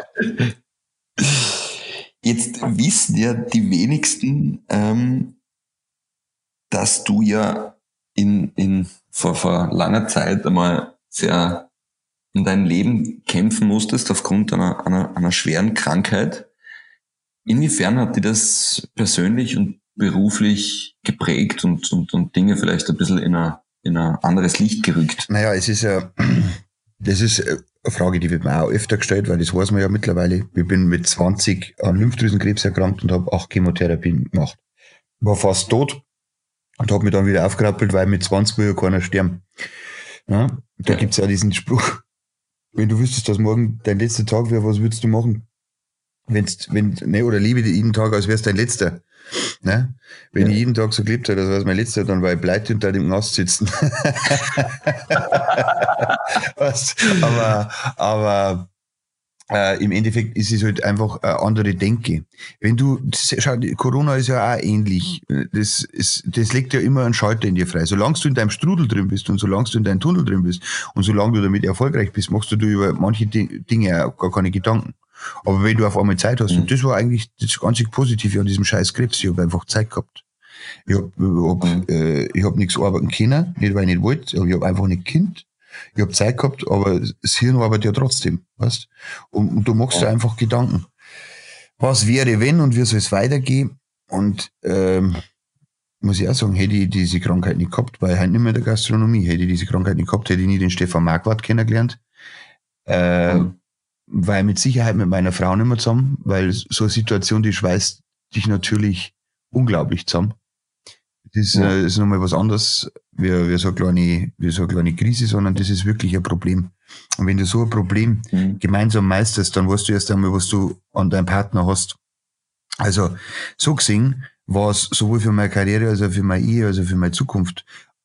Jetzt wissen ja die wenigsten, ähm, dass du ja in, in, vor, vor langer Zeit einmal sehr in deinem Leben kämpfen musstest aufgrund einer, einer, einer schweren Krankheit. Inwiefern hat dir das persönlich und beruflich geprägt und, und, und Dinge vielleicht ein bisschen in ein, in ein anderes Licht gerückt? Naja, es ist ja, das ist eine Frage, die wird mir auch öfter gestellt, weil das weiß man ja mittlerweile. Ich bin mit zwanzig an Lymphdrüsenkrebs erkrankt und habe acht Chemotherapien gemacht. War fast tot und habe mich dann wieder aufgerappelt, weil mit zwanzig will ja keiner sterben. Ja, da Ja. gibt's ja diesen Spruch, wenn du wüsstest, dass morgen dein letzter Tag wäre, was würdest du machen? Wenn's, wenn, ne, oder liebe dir jeden Tag, als wär's dein letzter. Ne? Wenn Ja. ich jeden Tag so gelebt hätte, das wäre mein letzter, dann war ich pleite und da im Knast sitzen. Was? Aber, aber äh, im Endeffekt ist es halt einfach eine andere Denke. Wenn du, das, schau, die Corona ist ja auch ähnlich. Das, ist, das legt ja immer einen Schalter in dir frei. Solange du in deinem Strudel drin bist und solange du in deinem Tunnel drin bist und solange du damit erfolgreich bist, machst du dir über manche Di- Dinge auch gar keine Gedanken. Aber wenn du auf einmal Zeit hast, Mhm. und das war eigentlich das einzig Positive an diesem scheiß Krebs, ich habe einfach Zeit gehabt. Ich habe hab, Mhm. äh, ich hab nichts arbeiten können, nicht weil ich nicht wollte, aber ich habe einfach nicht Kind. Ich habe Zeit gehabt, aber das Hirn arbeitet ja trotzdem, weißt? Und, und du machst dir Ja. einfach Gedanken. Was wäre, wenn und wie soll es weitergehen? Und ähm, muss ich auch sagen, hätte ich diese Krankheit nicht gehabt, weil ich halt nicht mehr in der Gastronomie, hätte ich diese Krankheit nicht gehabt, hätte ich nie den Stefan Marquardt kennengelernt. Äh, Mhm. Weil mit Sicherheit mit meiner Frau nicht mehr zusammen, weil so eine Situation, die schweißt dich natürlich unglaublich zusammen. Das ist, Ja. äh, ist nochmal was anderes, wie, wie, so eine kleine, wie so eine kleine Krise, sondern das ist wirklich ein Problem. Und wenn du so ein Problem Mhm. gemeinsam meisterst, dann weißt du erst einmal, was du an deinem Partner hast. Also, so gesehen war es sowohl für meine Karriere, als auch für meine Ehe, als auch für meine Zukunft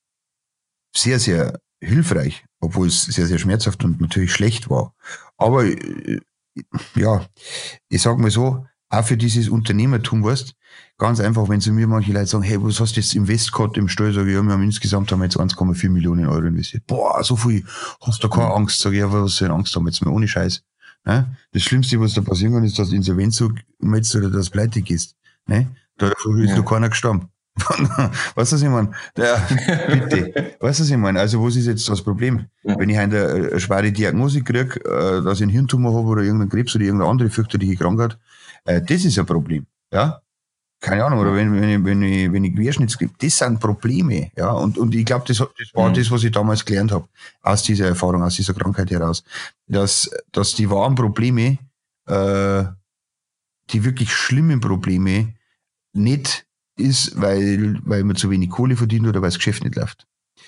sehr, sehr hilfreich, obwohl es sehr, sehr schmerzhaft und natürlich schlecht war. Aber, äh, ja, ich sag mal so, auch für dieses Unternehmertum, weißt, ganz einfach, wenn zu mir manche Leute sagen, hey, was hast du jetzt investiert im Stall, sage ich, ja, wir haben insgesamt haben wir jetzt eins Komma vier Millionen Euro investiert. Boah, so viel, hast du keine Mhm. Angst, sage ich, ja, was soll ich Angst haben, jetzt mal ohne Scheiß. Ne? Das Schlimmste, was da passieren kann, ist, dass du Insolvenz meldest oder dass du pleite gehst. Ne? Da ist Ja. noch keiner gestorben. Weißt du, was ich meine? Der, bitte. Weißt du, was ich meine? Also, was ist jetzt das Problem? Ja. Wenn ich eine, eine schwere Diagnose kriege, äh, dass ich einen Hirntumor habe oder irgendeinen Krebs oder irgendeine andere fürchterliche Krankheit, äh, das ist ein Problem. Ja? Keine Ahnung, oder wenn, wenn ich, wenn ich, wenn ich Querschnittskrebs, das sind Probleme. Ja? Und, und ich glaube, das, das war Mhm. das, was ich damals gelernt habe, aus dieser Erfahrung, aus dieser Krankheit heraus. Dass, dass die wahren Probleme, äh, die wirklich schlimmen Probleme, nicht ist, weil, weil man zu wenig Kohle verdient oder weil das Geschäft nicht läuft.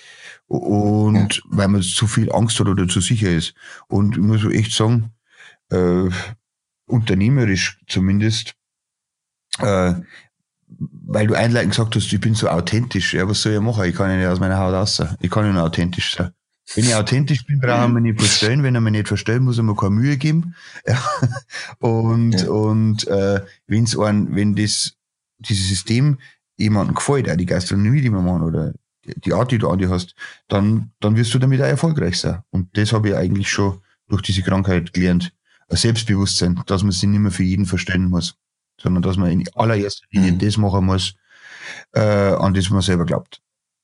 Und weil man zu viel Angst hat oder zu sicher ist. Und ich muss echt sagen, äh, unternehmerisch zumindest, äh, weil du einleitend gesagt hast, ich bin so authentisch. Ja, was soll ich machen? Ich kann ja nicht aus meiner Haut raus. Ich kann ja nur authentisch sein. Wenn ich authentisch bin, brauche ich mich nicht verstellen. Wenn er mich nicht verstellt, muss er mir keine Mühe geben. Ja. Und, ja. und äh, wenn's ein, wenn das dieses System jemandem gefällt, auch die Gastronomie, die wir machen, oder die Art, die du an dir hast, dann, dann wirst du damit auch erfolgreich sein. Und das habe ich eigentlich schon durch diese Krankheit gelernt. Ein Selbstbewusstsein, dass man sich nicht mehr für jeden verstellen muss, sondern dass man in allererster Linie mhm. das machen muss, äh, an das man selber glaubt.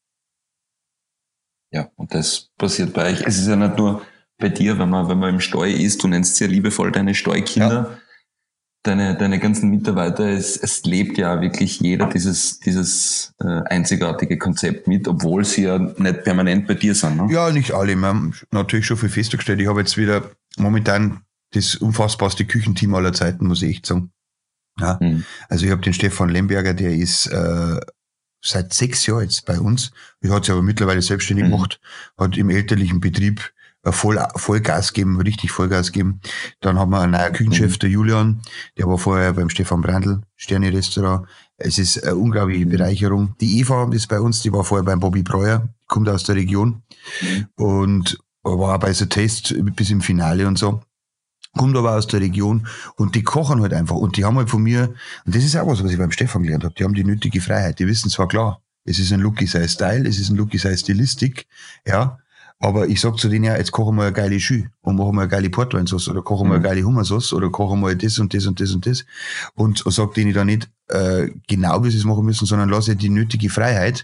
Ja, und das passiert bei euch. Es ist ja nicht nur bei dir, wenn man, wenn man im Stall ist, du nennst sie ja liebevoll deine Stallkinder, ja. deine, deine ganzen Mitarbeiter, es, es lebt ja wirklich jeder dieses, dieses äh, einzigartige Konzept mit, obwohl sie ja nicht permanent bei dir sind. Ne? Ja, nicht alle. Wir haben natürlich schon viel festgestellt. Ich habe jetzt wieder momentan das unfassbarste Küchenteam aller Zeiten, muss ich echt sagen. Ja. Mhm. Also ich habe den Stefan Lemberger, der ist äh, seit sechs Jahren jetzt bei uns. Ich hat sich aber mittlerweile selbstständig mhm. gemacht, hat im elterlichen Betrieb voll, Vollgas geben, richtig Vollgas geben. Dann haben wir einen neuen Küchenchef, mhm. der Julian, der war vorher beim Stefan Brandl, Sterne-Restaurant. Es ist eine unglaubliche Bereicherung. Die Eva ist bei uns, die war vorher beim Bobby Breuer, kommt aus der Region mhm. und war bei so Test bis im Finale und so. Kommt aber aus der Region und die kochen halt einfach und die haben halt von mir, und das ist auch was, was ich beim Stefan gelernt habe, die haben die nötige Freiheit, die wissen zwar klar, es ist ein Lucky sei Style, es ist ein Lucky sei Stilistik, ja, aber ich sag zu denen ja, jetzt kochen wir eine geile Schü und machen wir eine geile Portweinsauce oder kochen wir eine geile Hummersauce oder kochen wir das und das und das und das und sag denen da nicht äh, genau, wie sie es machen müssen, sondern lasse die nötige Freiheit.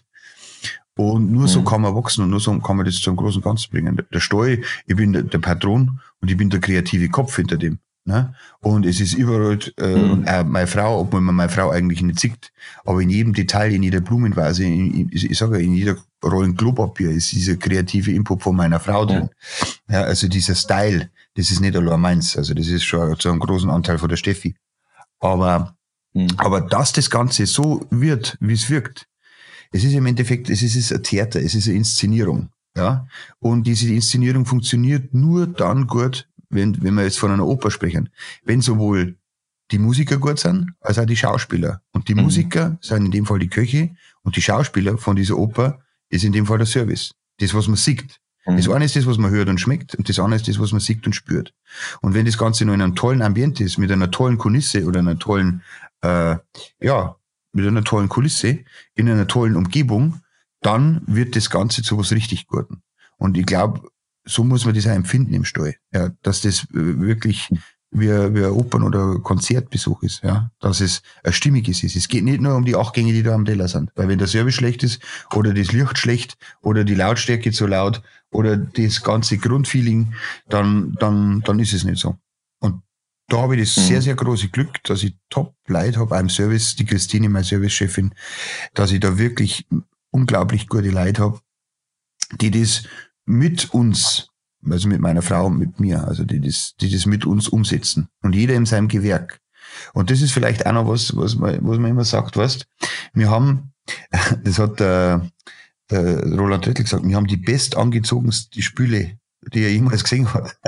Und nur so mhm. kann man wachsen und nur so kann man das zum großen Ganzen bringen. Der Stall, ich bin der, der Patron und ich bin der kreative Kopf hinter dem. Ne? Und es ist überall, äh, mhm. und auch meine Frau, obwohl man meine Frau eigentlich nicht sieht, aber in jedem Detail, in jeder Blumenvase, in, ich, ich sage ja, in jeder Rollen Klopapier ist dieser kreative Input von meiner Frau drin. Ja. Ja, also dieser Style, das ist nicht allein meins. Also das ist schon zu einem großen Anteil von der Steffi. Aber, mhm. aber dass das Ganze so wird, wie es wirkt, es ist im Endeffekt, es ist ein Theater, es ist eine Inszenierung, ja. Und diese Inszenierung funktioniert nur dann gut, wenn, wenn wir jetzt von einer Oper sprechen. Wenn sowohl die Musiker gut sind, als auch die Schauspieler. Und die mhm. Musiker sind in dem Fall die Köche und die Schauspieler von dieser Oper ist in dem Fall der Service. Das, was man sieht. Mhm. Das eine ist das, was man hört und schmeckt und das andere ist das, was man sieht und spürt. Und wenn das Ganze nur in einem tollen Ambiente ist, mit einer tollen Kulisse oder einer tollen, äh, ja, mit einer tollen Kulisse, in einer tollen Umgebung, dann wird das Ganze zu was richtig Guten. Und ich glaube, so muss man das auch empfinden im Stall, ja, dass das wirklich wie, wie ein Opern- oder Konzertbesuch ist, ja, dass es ein stimmiges ist. Es geht nicht nur um die acht Gänge, die da am Teller sind, weil wenn der Service schlecht ist oder das Licht schlecht oder die Lautstärke zu laut oder das ganze Grundfeeling, dann, dann, dann ist es nicht so. Und da habe ich das mhm. sehr, sehr große Glück, dass ich Top-Leute habe, auch im Service, die Christine, meine Service-Chefin, dass ich da wirklich unglaublich gute Leute habe, die das mit uns, also mit meiner Frau und mit mir, also die das, die das mit uns umsetzen. Und jeder in seinem Gewerk. Und das ist vielleicht auch noch was, was man, was man immer sagt, weißt, wir haben, das hat der, der Roland Rettel gesagt, wir haben die bestangezogenste Spüle, die er jemals gesehen hat.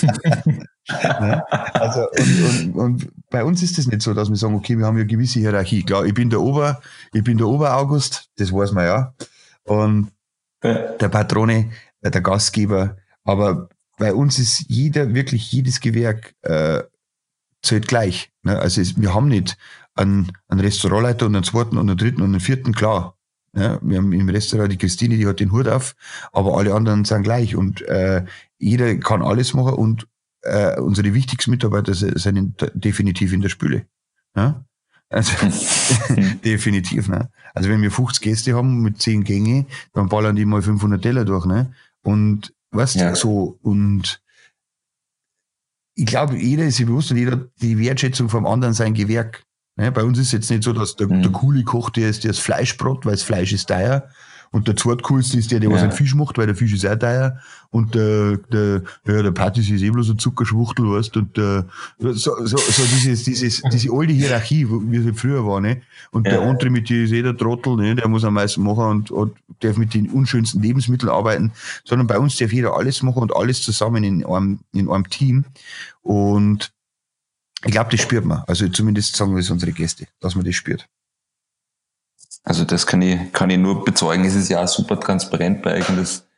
Ja, also, und, und, und bei uns ist es nicht so, dass wir sagen, okay, wir haben ja eine gewisse Hierarchie. Klar, ich bin der Ober, ich bin der Ober-August, das weiß man ja. Und der Patrone, der Gastgeber, aber bei uns ist jeder, wirklich jedes Gewerk äh, zählt gleich. Ne? Also es, wir haben nicht einen, einen Restaurantleiter und einen zweiten und einen dritten und einen vierten, klar. Ja, wir haben im Restaurant die Christine, die hat den Hut auf, aber alle anderen sind gleich und äh, jeder kann alles machen und äh, unsere wichtigsten Mitarbeiter sind in, definitiv in der Spüle. Ja? Also definitiv. Ne? Also wenn wir fünfzig Gäste haben mit zehn Gänge, dann ballern die mal fünfhundert Teller durch. Ne? Und weißt du, ja. so und ich glaube, jeder ist sich bewusst und jeder hat die Wertschätzung vom anderen sein Gewerk. Ne? Bei uns ist es jetzt nicht so, dass der, mhm. der coole Koch, der ist, der ist Fleischbrot, weil das Fleisch ist teuer. Und der zweitcoolste ist der, der ja. was ein Fisch macht, weil der Fisch ist auch teuer. Und der, der, ja, der Pattis ist eh bloß ein Zuckerschwuchtel, weißt, und, äh, so, so, so dieses, dieses, diese alte Hierarchie, wie es halt früher war, ne. Und ja. der andere mit dir ist eh der Trottel, ne, der muss am meisten machen und, und darf mit den unschönsten Lebensmitteln arbeiten. Sondern bei uns darf jeder alles machen und alles zusammen in einem, in einem Team. Und ich glaube, das spürt man. Also zumindest sagen wir es unsere Gäste, dass man das spürt. Also das kann ich, kann ich nur bezeugen. Es ist ja auch super transparent bei euch und das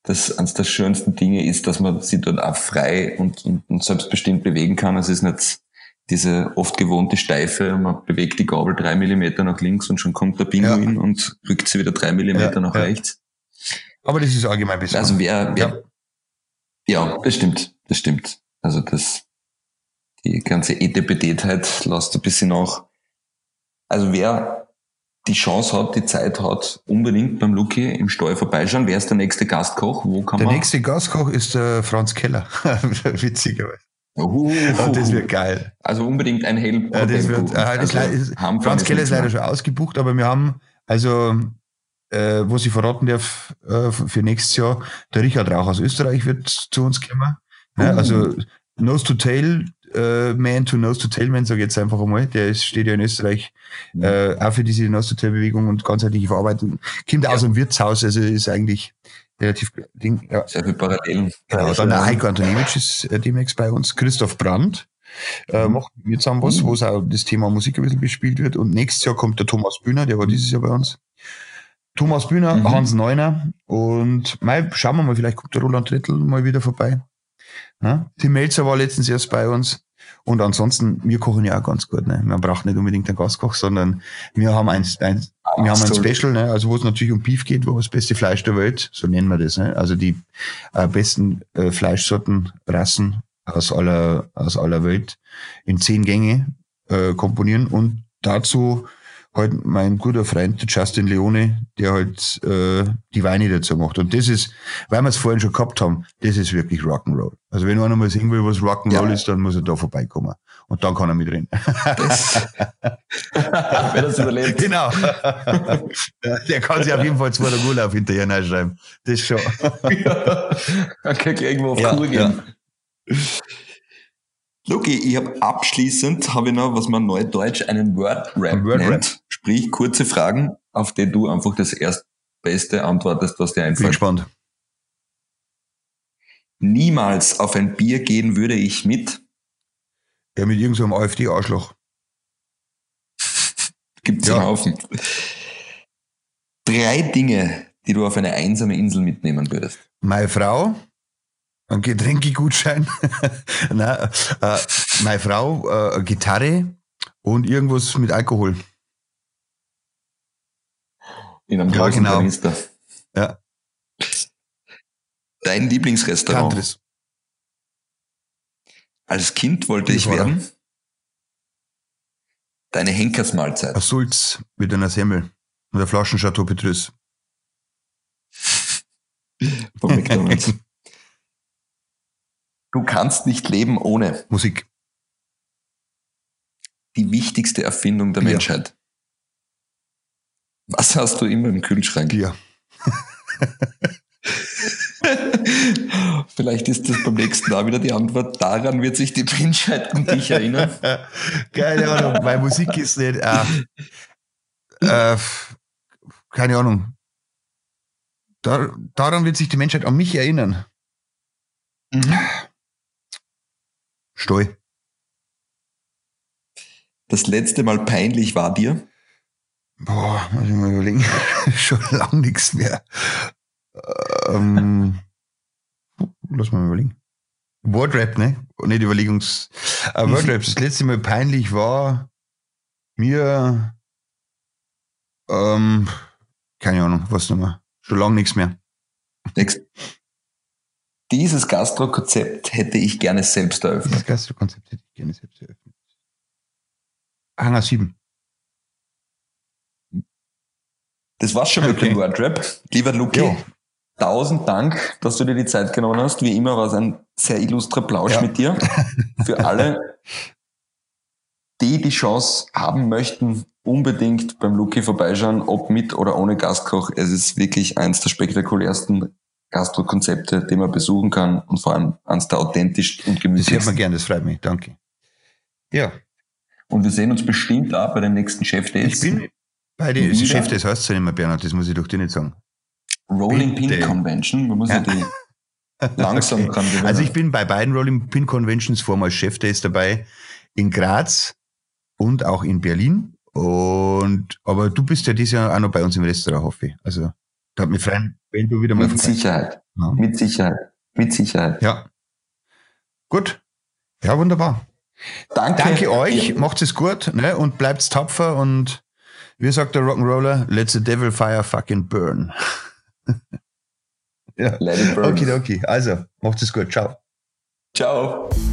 dass eines der schönsten Dinge ist, dass man sich dort auch frei und, und, und selbstbestimmt bewegen kann. Es ist nicht diese oft gewohnte Steife, man bewegt die Gabel drei Millimeter nach links und schon kommt der Pinguin ja. und rückt sie wieder drei Millimeter ja, nach ja. rechts. Aber das ist allgemein besser. Also wer, wer ja. ja, das stimmt, das stimmt. Also das, die ganze Etepetät lässt ein bisschen nach. Also wer die Chance hat, die Zeit hat, unbedingt beim Luki im Stall vorbeischauen. Wer ist der nächste Gastkoch? Wo kann der man? Der nächste Gastkoch ist der Franz Keller. Witzigerweise. Uh, oh, das wird geil. Also unbedingt ein Hell. Ja, das wird, äh, also ist, Franz Keller ist leider schon ausgebucht, aber wir haben, also, äh, wo ich verraten darf, äh, für nächstes Jahr, der Richard Rauch aus Österreich wird zu uns kommen. Uh. Ja, also, Nose to Tail, äh, Man to Nose to Tail Man, sag ich jetzt einfach einmal, der ist, steht ja in Österreich, mhm. äh, auch für diese Nose to Tail Bewegung und ganzheitliche Verarbeitung. Kommt ja. aus dem Wirtshaus, also ist eigentlich relativ Ding. Ja. Sehr viel Parallelen. Genau, dann der Heiko Antoniewicz ist äh, demnächst bei uns. Christoph Brandt äh, macht mit zusammen was, mhm. wo es auch das Thema Musik ein bisschen bespielt wird. Und nächstes Jahr kommt der Thomas Bühner, der war dieses Jahr bei uns. Thomas Bühner, mhm. Hans Neuner und mal schauen wir mal, vielleicht kommt der Roland Trettl mal wieder vorbei. Ja? Tim Melzer war letztens erst bei uns. Und ansonsten, wir kochen ja auch ganz gut. Ne? Man braucht nicht unbedingt einen Gastkoch, sondern wir haben ein, ein, wir haben ein Special, ne? Also wo es natürlich um Beef geht, wo das beste Fleisch der Welt, so nennen wir das. Ne? Also die äh, besten äh, Fleischsorten, Rassen aus aller, aus aller Welt in zehn Gänge äh, komponieren. Und dazu halt mein guter Freund Justin Leone, der halt äh, die Weine dazu macht. Und das ist, weil wir es vorhin schon gehabt haben, das ist wirklich Rock'n'Roll. Also wenn einer mal sehen will, was Rock'n'Roll ja. ist, dann muss er da vorbeikommen. Und dann kann er mitreden. Das, wer das überlebt. Genau. Der kann sich auf jeden Fall zwei der Urlaub hinterher reinschreiben. Das schon. Ja. Dann kann ich irgendwo auf ja, Kur gehen. Ja. Luki, ich habe abschließend, habe ich noch, was man neudeutsch einen Word-Rap Word nennt. Rap. Sprich, kurze Fragen, auf die du einfach das erstbeste antwortest, was dir einfällt. Bin gespannt. Niemals auf ein Bier gehen würde ich mit? Ja, mit irgendeinem so AfD-Arschloch. Gibt's ja einen Haufen. Drei Dinge, die du auf eine einsame Insel mitnehmen würdest. Meine Frau, ein Getränkegutschein, Nein, äh, meine Frau, äh, eine Gitarre und irgendwas mit Alkohol. In einem ja, genau. Kanister. Ja. Dein Lieblingsrestaurant? Tantris. Als Kind wollte ich werden? Deine Henkersmahlzeit? Ein Sulz mit einer Semmel und einer Flaschen Chateau Petrus. Von McDonald's. Du kannst nicht leben ohne Musik. Die wichtigste Erfindung der Bier. Menschheit. Was hast du immer im Kühlschrank? Bier. Vielleicht ist das beim nächsten Mal wieder die Antwort. Daran wird sich die Menschheit an dich erinnern. Keine Ahnung, meine Musik ist nicht. Äh, äh, keine Ahnung. Da, daran wird sich die Menschheit an mich erinnern. Mhm. Steu. Das letzte Mal peinlich war dir? Boah, muss ich mal überlegen. Schon lang nichts mehr. Ähm, lass mal überlegen. Wordrap, ne? Nicht Überlegungs... Äh, Wordrap, das letzte Mal peinlich war mir... Ähm, keine Ahnung, was nochmal. Schon lang nichts mehr. Next. Dieses Gastro-Konzept hätte ich gerne selbst eröffnet. Dieses Gastro-Konzept hätte ich gerne selbst eröffnet. Hangar sieben. Das war's schon mit okay. dem Wordrap. Lieber Luki, jo. tausend Dank, dass du dir die Zeit genommen hast. Wie immer war es ein sehr illustrer Plausch ja. mit dir. Für alle, die die Chance haben möchten, unbedingt beim Luki vorbeischauen, ob mit oder ohne Gastkoch. Es ist wirklich eins der spektakulärsten Gastro-Konzepte, die man besuchen kann und vor allem eines der authentischsten und gemütlichsten. Das hört man gern, das freut mich, danke. Ja. Und wir sehen uns bestimmt auch bei den nächsten Chef-Dates. Ich bin bei den Chef-Dates, heißt es ja nicht mehr, Bernhard, das muss ich doch dir nicht sagen. Rolling Pin Convention, man muss ja, ja die langsam dran gewöhnen. Also ich bin bei beiden Rolling Pin Conventions vormal Chef-Dates dabei, in Graz und auch in Berlin. Und aber du bist ja dieses Jahr auch noch bei uns im Restaurant, hoffe ich. Also da hat mich freuen, wenn du wieder mal mit Sicherheit. Ja. Mit Sicherheit. Mit Sicherheit. Ja. Gut. Ja, wunderbar. Danke. Danke euch, Ja. macht es gut, ne? Und bleibt tapfer und wie sagt der Rock'n'Roller, let the devil fire fucking burn. Ja. Let it burn. Okay, okay. Also, macht es gut. Ciao. Ciao.